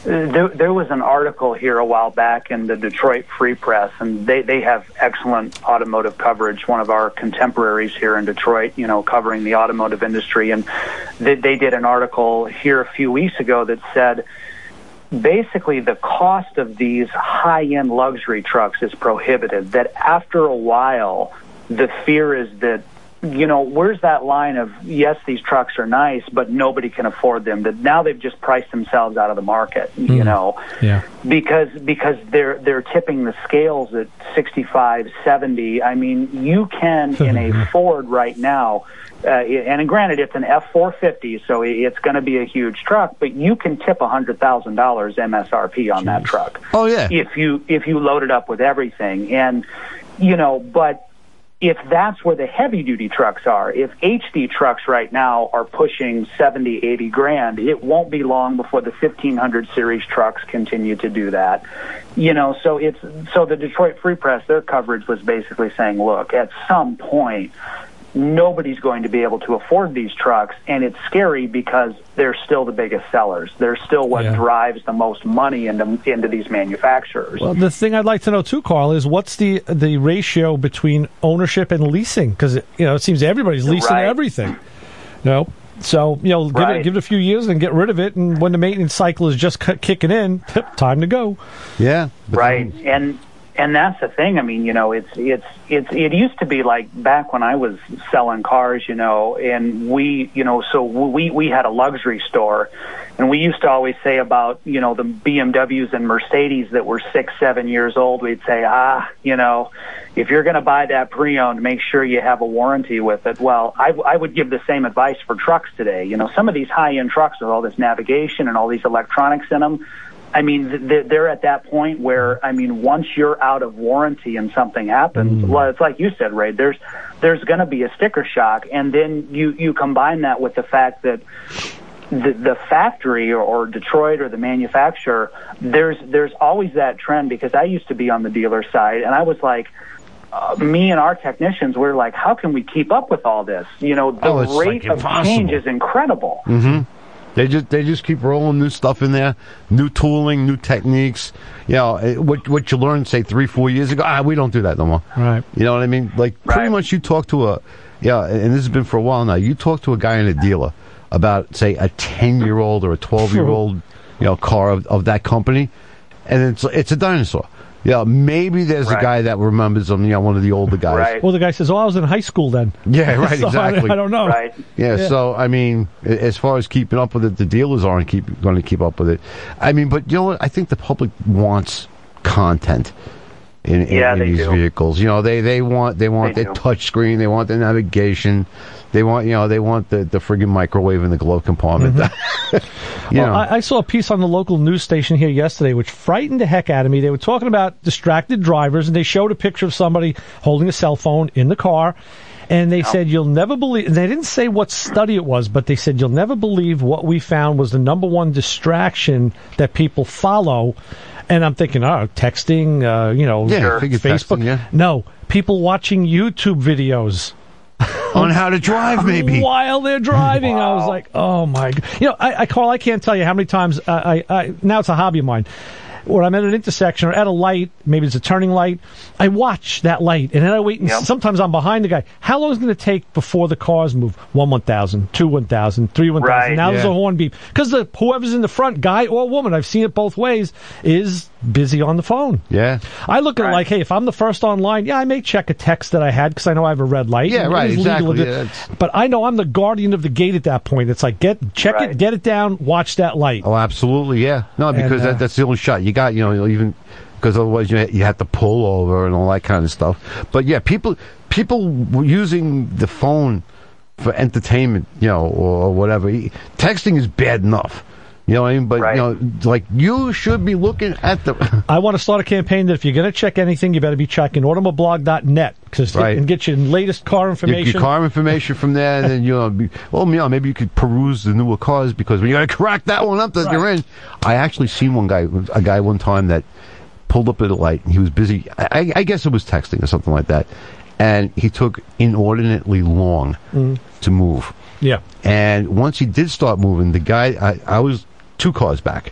There, there was an article here a while back in the Detroit Free Press, and they, they have excellent automotive coverage. One of our contemporaries here in Detroit, you know, covering the automotive industry, and they, they did an article here a few weeks ago that said basically the cost of these high-end luxury trucks is prohibitive, that after a while the fear is that, you know, where's that line of, yes, these trucks are nice, but nobody can afford them, that now they've just priced themselves out of the market, mm. you know, yeah. because because they're they're tipping the scales at sixty-five, seventy. I mean, you can, in a Ford right now, uh, and granted, it's an F four fifty, so it's going to be a huge truck, but you can tip one hundred thousand dollars M S R P on Jeez. that truck. Oh, yeah. If you, if you load it up with everything. And, you know, but if that's where the heavy-duty trucks are, if H D trucks right now are pushing seventy, eighty grand, it won't be long before the fifteen hundred series trucks continue to do that. You know, so it's so the Detroit Free Press, their coverage was basically saying, look, at some point, nobody's going to be able to afford these trucks, and it's scary because they're still the biggest sellers. They're still what Yeah. drives the most money into into these manufacturers. Well, the thing I'd like to know too, Carl, is what's the the ratio between ownership and leasing? Because you know it seems everybody's leasing Right. everything. You know, so you know, give Right. it give it a few years and get rid of it. And when the maintenance cycle is just c- kicking in, time to go. Yeah, Right, and and that's the thing. I mean, you know, it's it's it's it used to be like back when I was selling cars, you know, and we, you know, so we we had a luxury store, and we used to always say about, you know, the B M Ws and Mercedes that were six, seven years old. We'd say, ah, you know, if you're going to buy that pre-owned, make sure you have a warranty with it. Well, I, I would give the same advice for trucks today. You know, some of these high-end trucks with all this navigation and all these electronics in them, I mean, they're at that point where, I mean, once you're out of warranty and something happens, mm. well, it's like you said, Ray, there's there's going to be a sticker shock. And then you, you combine that with the fact that the, the factory or, or Detroit or the manufacturer, there's there's always that trend, because I used to be on the dealer side, and I was like, uh, me and our technicians, we're like, how can we keep up with all this? You know, the oh, rate like of change is incredible. Mm-hmm. They just they just keep rolling new stuff in there, new tooling, new techniques. You know, what what you learned, say, three, four years ago, ah, we don't do that no more. Right. You know what I mean? Like, right. pretty much you talk to a, yeah, and this has been for a while now, you talk to a guy in a dealer about, say, a ten-year-old or a twelve-year-old, you know, car of, of that company, and it's it's a dinosaur. Yeah, maybe there's right. a guy that remembers them, you know, one of the older guys. Right. Well, the guy says, "Oh, I was in high school then." Yeah, right, so exactly. I, I don't know. Right. Yeah, Yeah. so, I mean, as far as keeping up with it, the dealers aren't keep, going to keep up with it. I mean, but, you know what? I think the public wants content in, in, Yeah, in they these do. vehicles. You know, they, they want they want They their do. touch screen, they want their navigation, they want, you know, they want the, the friggin' microwave in the glove compartment. Mm-hmm. you Well, know. I, I saw a piece on the local news station here yesterday which frightened the heck out of me. They were talking about distracted drivers, and they showed a picture of somebody holding a cell phone in the car, and they said, you'll never believe, and they didn't say what study it was, but they said, you'll never believe what we found was the number one distraction that people follow. And I'm thinking, oh, texting, uh, you know, Yeah, Sure. I figured Facebook. texting, yeah. No, people watching YouTube videos. On how to drive, maybe. While they're driving, I was like, "Oh my!" God. You know, I, I call. I can't tell you how many times I, I, I. Now it's a hobby of mine. When I'm at an intersection or at a light, maybe it's a turning light, I watch that light, and then I wait, and Yep. sometimes I'm behind the guy. How long is it going to take before the cars move? One one thousand, two one thousand, three one thousand. Right. Now there's Yeah. a horn beep because the whoever's in the front, guy or woman, I've seen it both ways, is busy on the phone. Yeah. I look at it Right. like, hey, if I'm the first online, yeah, I may check a text that I had because I know I have a red light. Yeah, and it right, is legal exactly, to do- yeah, that's- But I know I'm the guardian of the gate at that point. It's like, get check Right. it, get it down, watch that light. Oh, absolutely, yeah. No, because And, uh, that, that's the only shot you got. You know, even because otherwise you you have to pull over and all that kind of stuff. But yeah, people people were using the phone for entertainment, you know, or whatever. Texting is bad enough, you know what I mean? But Right. you know, like you should be looking at the. I want to start a campaign that if you're going to check anything, you better be checking automoblog dot net because Right. and get your latest car Your, information. your car information from there, and then you know, be, well, you know, maybe you could peruse the newer cars because when you got to crack that one up that you're in. I actually seen one guy, a guy one time that pulled up at a light, and he was busy. I, I guess it was texting or something like that, and he took inordinately long Mm. to move. Yeah. And once he did start moving, the guy, I, I was two cars back,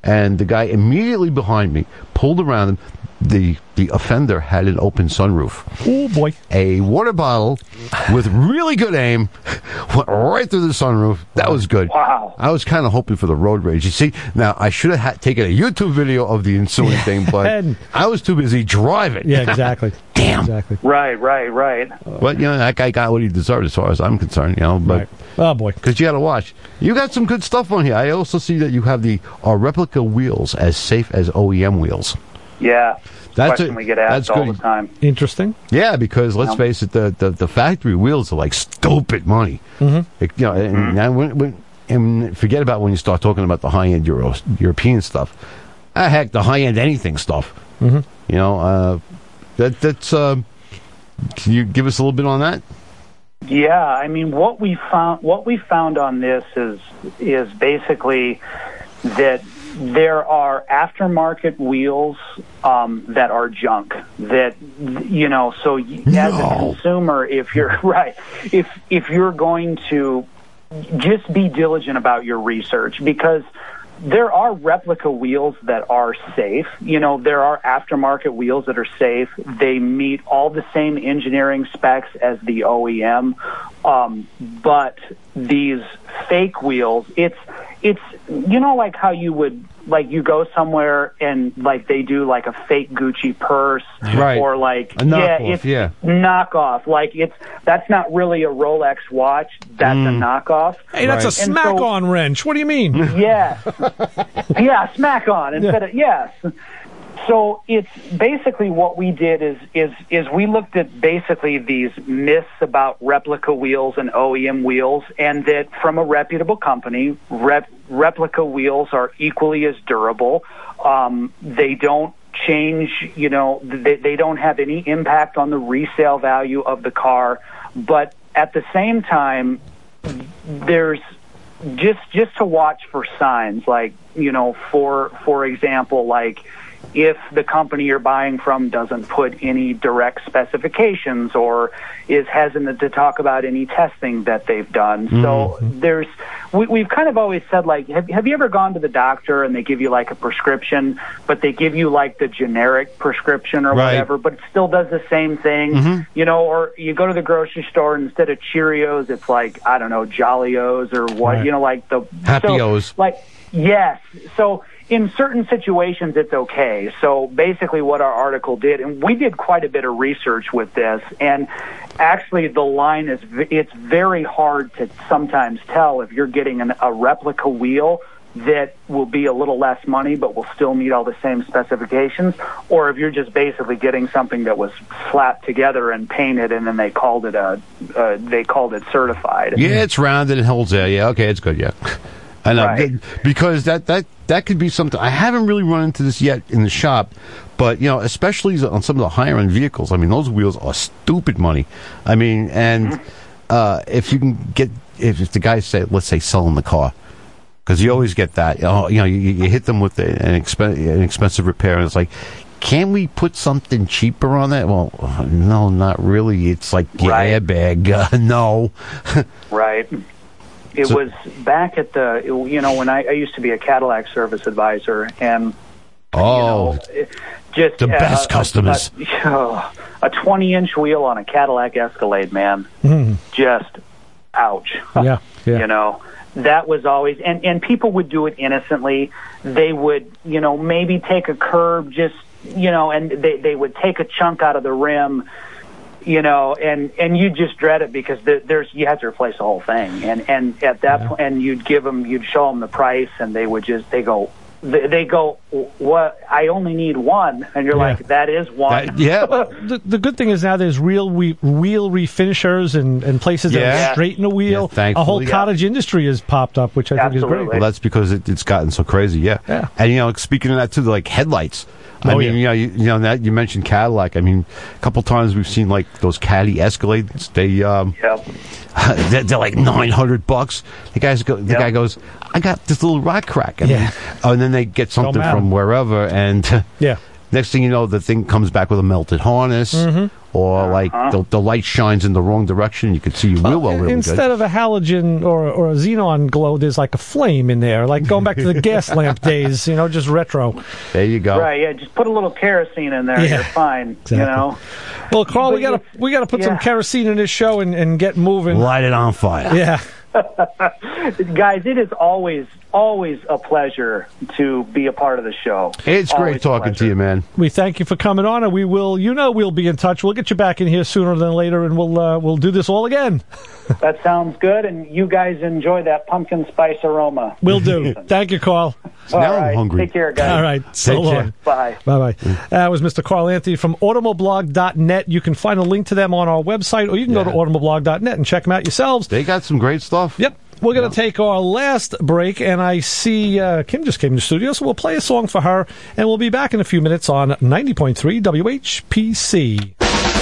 and the guy immediately behind me pulled around him. The the offender had an open sunroof. Oh, boy. A water bottle with really good aim went right through the sunroof. That was good. Wow. I was kind of hoping for the road rage. You see, now, I should have had taken a YouTube video of the ensuing thing, but I was too busy driving. Yeah, exactly. Damn. Exactly. Right, right, right. But, you know, that guy got what he deserved as far as I'm concerned, you know. But Right. Oh, boy. Because you got to watch. You got some good stuff on here. I also see that you have the uh, replica wheels as safe as O E M wheels. Yeah. That's question a- we get asked that's all good. the time. Interesting. Yeah, because let's Yeah. face it, the, the, the factory wheels are like stupid money. Mhm. It- you know, and, and, when, when, and forget about when you start talking about the high end Euro, European stuff. Ah, heck, the high end anything stuff. Mm-hmm. You know, uh, that that's. Uh, can you give us a little bit on that? Yeah, I mean, what we found, what we found on this is is basically that there are aftermarket wheels um, that are junk. That you know, so y as a consumer, if you're right, if if you're going to just be diligent about your research, because there are replica wheels that are safe. You know, there are aftermarket wheels that are safe. They meet all the same engineering specs as the O E M. Um, but these fake wheels, it's, it's, you know, like how you would, like you go somewhere and like they do like a fake Gucci purse, Right. or like, A yeah, knockoff, it's yeah. knockoff. Like it's, that's not really a Rolex watch. That's a knockoff. Hey, that's a And so- smack-on wrench. What do you mean? Yes. yeah, smack on instead of yes. So it's basically what we did is is is we looked at basically these myths about replica wheels and O E M wheels, and that from a reputable company, rep, replica wheels are equally as durable. Um, they don't change, you know, they, they don't have any impact on the resale value of the car, but at the same time, there's just just to watch for signs, like, you know, for for example, like if the company you're buying from doesn't put any direct specifications or is hesitant to talk about any testing that they've done. Mm-hmm. So there's, we, we've kind of always said, like, have, have you ever gone to the doctor and they give you like a prescription, but they give you like the generic prescription or Right. whatever, but it still does the same thing, Mm-hmm. you know, or you go to the grocery store and instead of Cheerios, it's like, I don't know, Jolly-O's or what, Right. you know, like the Happy-O's. So, like, yes. So in certain situations, it's okay. So basically what our article did, and we did quite a bit of research with this, and actually the line is, it's very hard to sometimes tell if you're getting an, a replica wheel that will be a little less money but will still meet all the same specifications, or if you're just basically getting something that was slapped together and painted and then they called it a, uh, they called it certified. Yeah, it's rounded and holds there. Yeah, okay, it's good. Yeah, I know. Right. Because that that that could be something. I haven't really run into this yet in the shop, but you know, especially on some of the higher end vehicles. I mean, those wheels are stupid money. I mean, and uh, if you can get if, if the guys say, let's say, selling the car. Because you always get that, oh, you know, you, you hit them with an, expen- an expensive repair, and it's like, can we put something cheaper on that? Well, no, not really. It's like your Right. airbag. Uh, no. Right. It So- was back at the, you know, when I, I used to be a Cadillac service advisor, and Oh, just the uh, best a- customers. A, a twenty-inch wheel on a Cadillac Escalade, man. Mm. Just, ouch. Yeah, yeah. You know, that was always, and, and people would do it innocently. They would, you know, maybe take a curb, just, you know, and they, they would take a chunk out of the rim, you know, and, and you just dread it because there, there's, you have to replace the whole thing. And, and at that Yeah. point, and you'd give them, you'd show them the price, and they would just, they go, they, they go, what, I only need one. And you're Yeah. like, that is one. That- yeah. The, the good thing is now there's real we, wheel refinishers and, and places that Yeah. straighten a wheel. Yeah, thankfully. a whole Yeah. cottage industry has popped up, which I think is Absolutely. great. Well, that's because it, it's gotten so crazy, yeah. Yeah. And, you know, speaking of that, too, like headlights. I Oh, mean, yeah. you know, you, you know, that you mentioned Cadillac. I mean, a couple times we've seen, like, those Caddy Escalades. They, um, Yep. they're, they're like nine hundred bucks. The, guys go, the Yep. guy goes, I got this little rock crack. I Yeah. mean, oh, and then they get something matter. from wherever, and Yeah. Next thing you know, the thing comes back with a melted harness, Mhm. or like the, the light shines in the wrong direction. You can see your wheel well really Instead good. of a halogen or or a xenon glow, there's like a flame in there, like going back to the gas lamp days. You know, just retro. There you go. Right, yeah, just put a little kerosene in there, Yeah. you're fine, Exactly. you know? Well, Carl, we But gotta we gotta put some yeah. kerosene in this show and, and get moving. Light it on fire. Yeah. Guys, it is always, always a pleasure to be a part of the show. It's Always great a talking pleasure. to you, man. We thank you for coming on, and we will. You know, we'll be in touch. We'll get you back in here sooner than later, and we'll uh, we'll do this all again. That sounds good, and you guys enjoy that pumpkin spice aroma. We'll do. Thank you, Carl. All now I'm right, hungry. Take care, guys. All right. So Take care. long. Bye. Bye bye. That was Mister Carl Anthony from automoblog dot net. You can find a link to them on our website, or you can go to Yeah. automoblog dot net and check them out yourselves. They got some great stuff. Yep. We're going to take our last break, and I see uh, Kim just came to the studio, so we'll play a song for her, and we'll be back in a few minutes on ninety point three W H P C.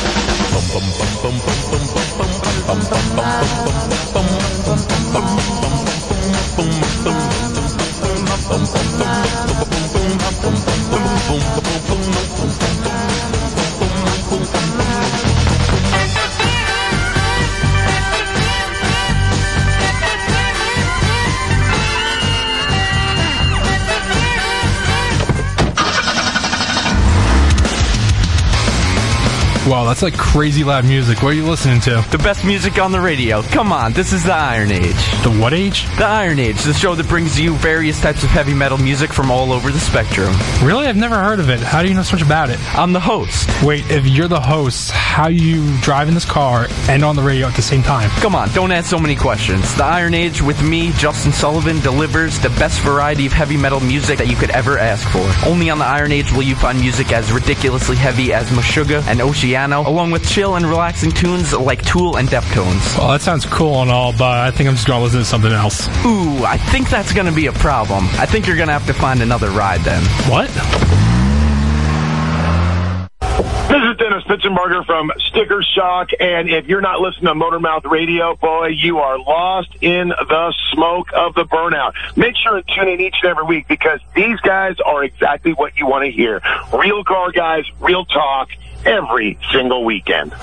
Wow, that's like crazy loud music. What are you listening to? The best music on the radio. Come on, this is the Iron Age. The what age? The Iron Age, the show that brings you various types of heavy metal music from all over the spectrum. Really? I've never heard of it. How do you know so much about it? I'm the host. Wait, if you're the host, how you drive in this car and on the radio at the same time? Come on, don't ask so many questions. The Iron Age with me, Justin Sullivan, delivers the best variety of heavy metal music that you could ever ask for. Only on the Iron Age will you find music as ridiculously heavy as Meshuggah and Oceano, along with chill and relaxing tunes like Tool and Deftones. Well, that sounds cool and all, but I think I'm just going to listen to something else. Ooh, I think that's going to be a problem. I think you're going to have to find another ride then. What? This is Dennis Pitzenberger from Sticker Shock, and if you're not listening to Motormouth Radio, boy, you are lost in the smoke of the burnout. Make sure to tune in each and every week, because these guys are exactly what you want to hear. Real car guys, real talk, every single weekend.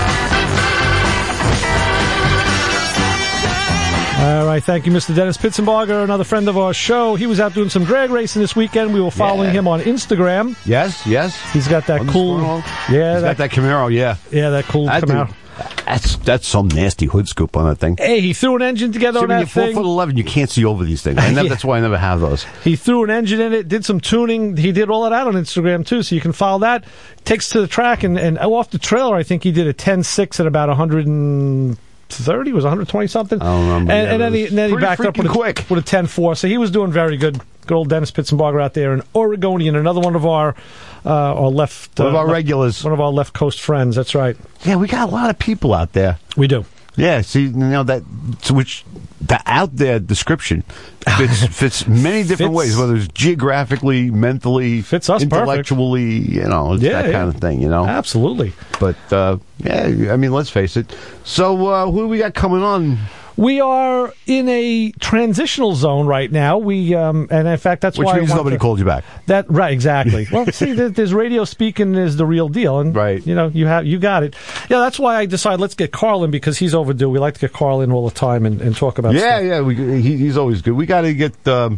All right, thank you, Mister Dennis Pitzenbarger, another friend of our show. He was out doing some drag racing this weekend. We were following Yeah. him on Instagram. Yes, yes. He's got that cool, yeah, He's that, got that Camaro, yeah. yeah, that cool That Camaro. dude- That's that's some nasty hood scoop on that thing. Hey, he threw an engine together See, on when that you're four thing. foot eleven, you can't see over these things. I never, Yeah. That's why I never have those. He threw an engine in it, did some tuning. He did all of that on Instagram, too, so you can follow that. Takes to the track, and, and off the trailer, I think he did a ten six at about one hundred thirty, was one hundred twenty something. I don't remember. And, Yeah, and then it he, was and then he pretty backed up with a, freaking quick. with a ten four, so he was doing very good. Good old Dennis Pitzenbarger out there, an Oregonian, another one of our uh, our left One of uh, our left- regulars. one of our left coast friends. That's right. Yeah, we got a lot of people out there. We do. Yeah, see, you know that which the out there description fits fits many different Fits- ways, whether it's geographically, mentally, Fits us perfect. intellectually, you know, it's Yeah, that yeah. kind of thing, you know. Absolutely. But uh, yeah, I mean, let's face it. So, uh, who do we got coming on? We are in a transitional zone right now. We um, and in fact that's Which why means I want nobody to- called you back. That right, exactly. Well, see, there- there's radio speaking is the real deal, and right. you know, you have you got it. Yeah, that's why I decided let's get Carl in, because he's overdue. We like to get Carl in all the time and, and talk about. Yeah, stuff. yeah, we, he, he's always good. We got to get. Um,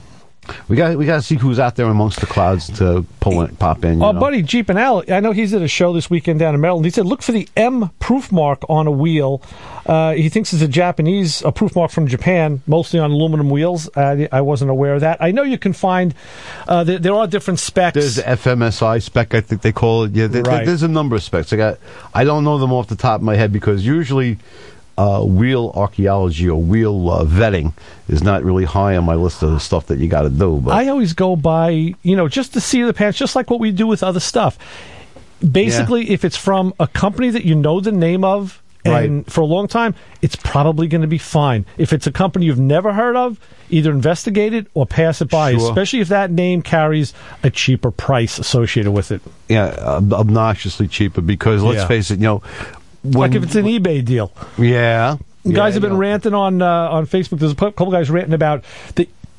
we got we got to see who's out there amongst the clouds to pull in, pop in. You Our know? buddy Jeep and Al, I know he's at a show this weekend down in Maryland. He said, look for the M proof mark on a wheel. Uh, he thinks it's a Japanese, a proof mark from Japan, mostly on aluminum wheels. Uh, I wasn't aware of that. I know you can find, uh, there, there are different specs. There's the F M S I spec, I think they call it. Yeah, there, Right. there's a number of specs. I got. I don't know them off the top of my head, because usually uh, wheel archaeology or wheel uh, vetting is not really high on my list of the stuff that you got to do. But I always go by, you know, just to see the pants, just like what we do with other stuff. Basically, if it's from a company that you know the name of, and Right. for a long time, it's probably going to be fine. If it's a company you've never heard of, either investigate it or pass it by, Sure. especially if that name carries a cheaper price associated with it. yeah, ob- obnoxiously cheaper, because let's Yeah. face it, you know, when, like if it's an eBay deal. yeah, Guys yeah, have been you know. ranting on uh, on Facebook. There's a couple guys ranting about the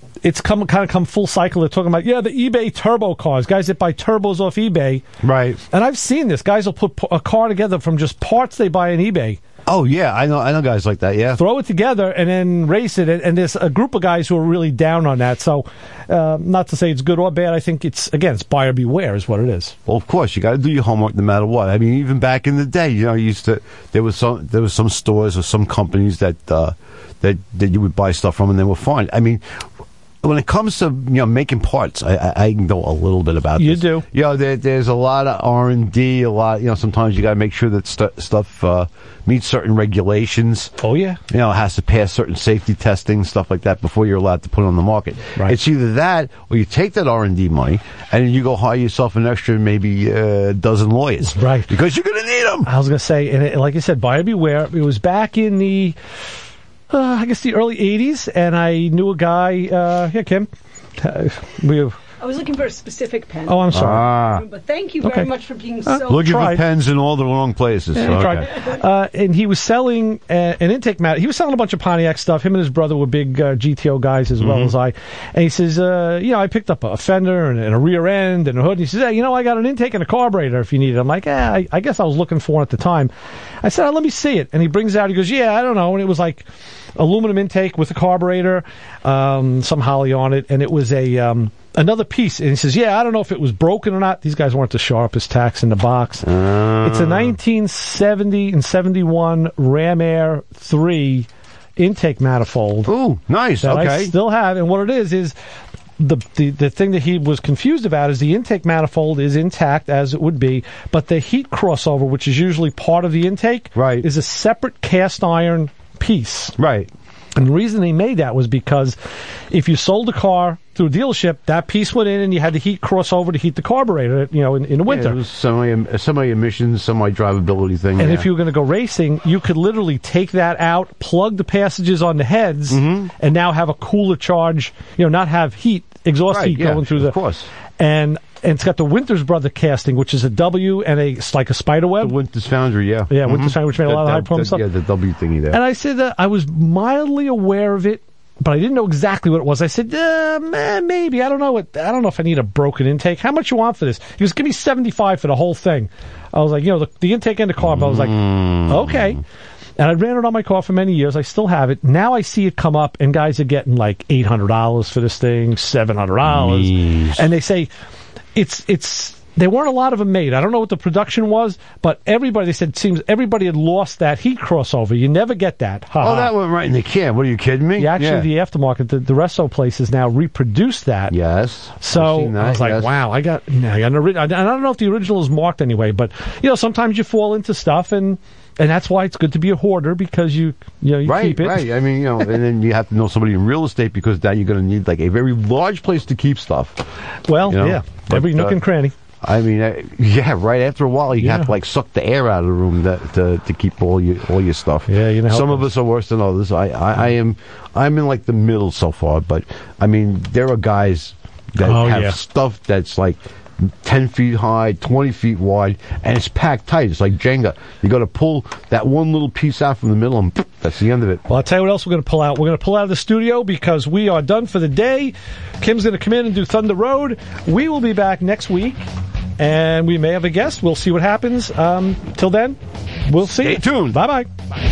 it's come kind of come full cycle. They're talking about, yeah, the eBay turbo cars, guys that buy turbos off eBay. Right. And I've seen this. Guys will put a car together from just parts they buy on eBay. Oh, yeah. I know I know guys like that, yeah. Throw it together and then race it. And, and there's a group of guys who are really down on that. So, uh, not to say it's good or bad. I think it's, again, it's buyer beware is what it is. Well, of course, you got to do your homework no matter what. I mean, even back in the day, you know, you used to, there was some, there was some stores or some companies that, uh, that, that you would buy stuff from and they were fine. I mean, when it comes to, you know, making parts, I, I, I know a little bit about you this. You do. You know, there, there's a lot of R and D, a lot, you know, sometimes you got to make sure that st- stuff uh, meets certain regulations. Oh, yeah. You know, it has to pass certain safety testing, stuff like that, before you're allowed to put it on the market. Right. It's either that, or you take that R and D money, and then you go hire yourself an extra maybe a uh, dozen lawyers. Right. Because you're going to need them. I was going to say, and it, like you said, buyer beware. It was back in the, uh, I guess, the early eighties, and I knew a guy, uh, here, Kim. Uh, we I was looking for a specific pen. Oh, I'm sorry. Ah. But thank you very Okay. much for being Uh, so... Looking tried. for pens in all the wrong places. Yeah, so, he okay. tried. Uh, and he was selling uh, an intake mat. He was selling a bunch of Pontiac stuff. Him and his brother were big uh, G T O guys as well Mhm. as I. And he says, uh, you know, I picked up a fender and, and a rear end and a hood. And he says, hey, you know, I got an intake and a carburetor if you need it. I'm like, eh, I, I guess I was looking for one at the time. I said, oh, let me see it. And he brings it out. He goes, yeah, I don't know. And it was like aluminum intake with a carburetor, um, some Holley on it. And it was a... Um, another piece, and he says, yeah, I don't know if it was broken or not. These guys weren't the sharpest tacks in the box. Uh. It's a nineteen seventy and seventy-one Ram Air three intake manifold. Ooh, nice. That Okay. I still have, and what it is is the, the the thing that he was confused about is the intake manifold is intact as it would be, but the heat crossover, which is usually part of the intake, right. is a separate cast iron piece. Right. And the reason they made that was because if you sold a car through a dealership, that piece went in and you had the heat cross over to heat the carburetor, you know, in, in the winter. Yeah, it was semi, semi-emissions, semi-drivability thing. And yeah. if you were going to go racing, you could literally take that out, plug the passages on the heads, Mm-hmm. and now have a cooler charge, you know, not have heat, exhaust Right, heat yeah, going through of the... course. And, and it's got the Winters Brother casting, which is a W and a it's like a spider web. The Winters Foundry, yeah. Yeah, Mhm. Winters Foundry, which made a That- lot of that- high performance that- stuff. Yeah, the W thingy there. And I said that I was mildly aware of it, but I didn't know exactly what it was. I said, uh, man, maybe. I don't know what. I don't know if I need a broken intake. How much you want for this? He goes, give me seventy-five for the whole thing. I was like, you know, the, the intake and the carb. I was like, Mm. okay. And I ran it on my car for many years. I still have it. Now I see it come up, and guys are getting like eight hundred dollars for this thing, seven hundred dollars. Jeez. And they say, it's it's... There weren't a lot of them made. I don't know what the production was, but everybody, they said, it seems everybody had lost that heat crossover. You never get that. Ha Oh, ha. that went right in the can. What are you kidding me? Yeah, actually, Yeah. the aftermarket, the, the Resto places now reproduce that. Yes. I've So seen that, I was like, yes. wow, I got, no, I got an ori- I don't know if the original is marked anyway, but you know, sometimes you fall into stuff, and and that's why it's good to be a hoarder because you you know you Right, keep it. right. I mean, you know, and then you have to know somebody in real estate because now you're going to need like a very large place to keep stuff. Well, you know? yeah, But, every nook uh, and cranny. I mean, uh, yeah, right after a while, you Yeah. have to like suck the air out of the room that, to to keep all your all your stuff. Yeah, you know. Some of us are worse than others. I, I, I am I'm in like the middle so far, but I mean, there are guys that Oh, have yeah. stuff that's like ten feet high, twenty feet wide, and it's packed tight. It's like Jenga. You got to pull that one little piece out from the middle, and that's the end of it. Well, I'll tell you what else we're going to pull out. We're going to pull out of the studio because we are done for the day. Kim's going to come in and do Thunder Road. We will be back next week, and we may have a guest. We'll see what happens. Um, till then, we'll see. Stay tuned. Bye-bye. Bye.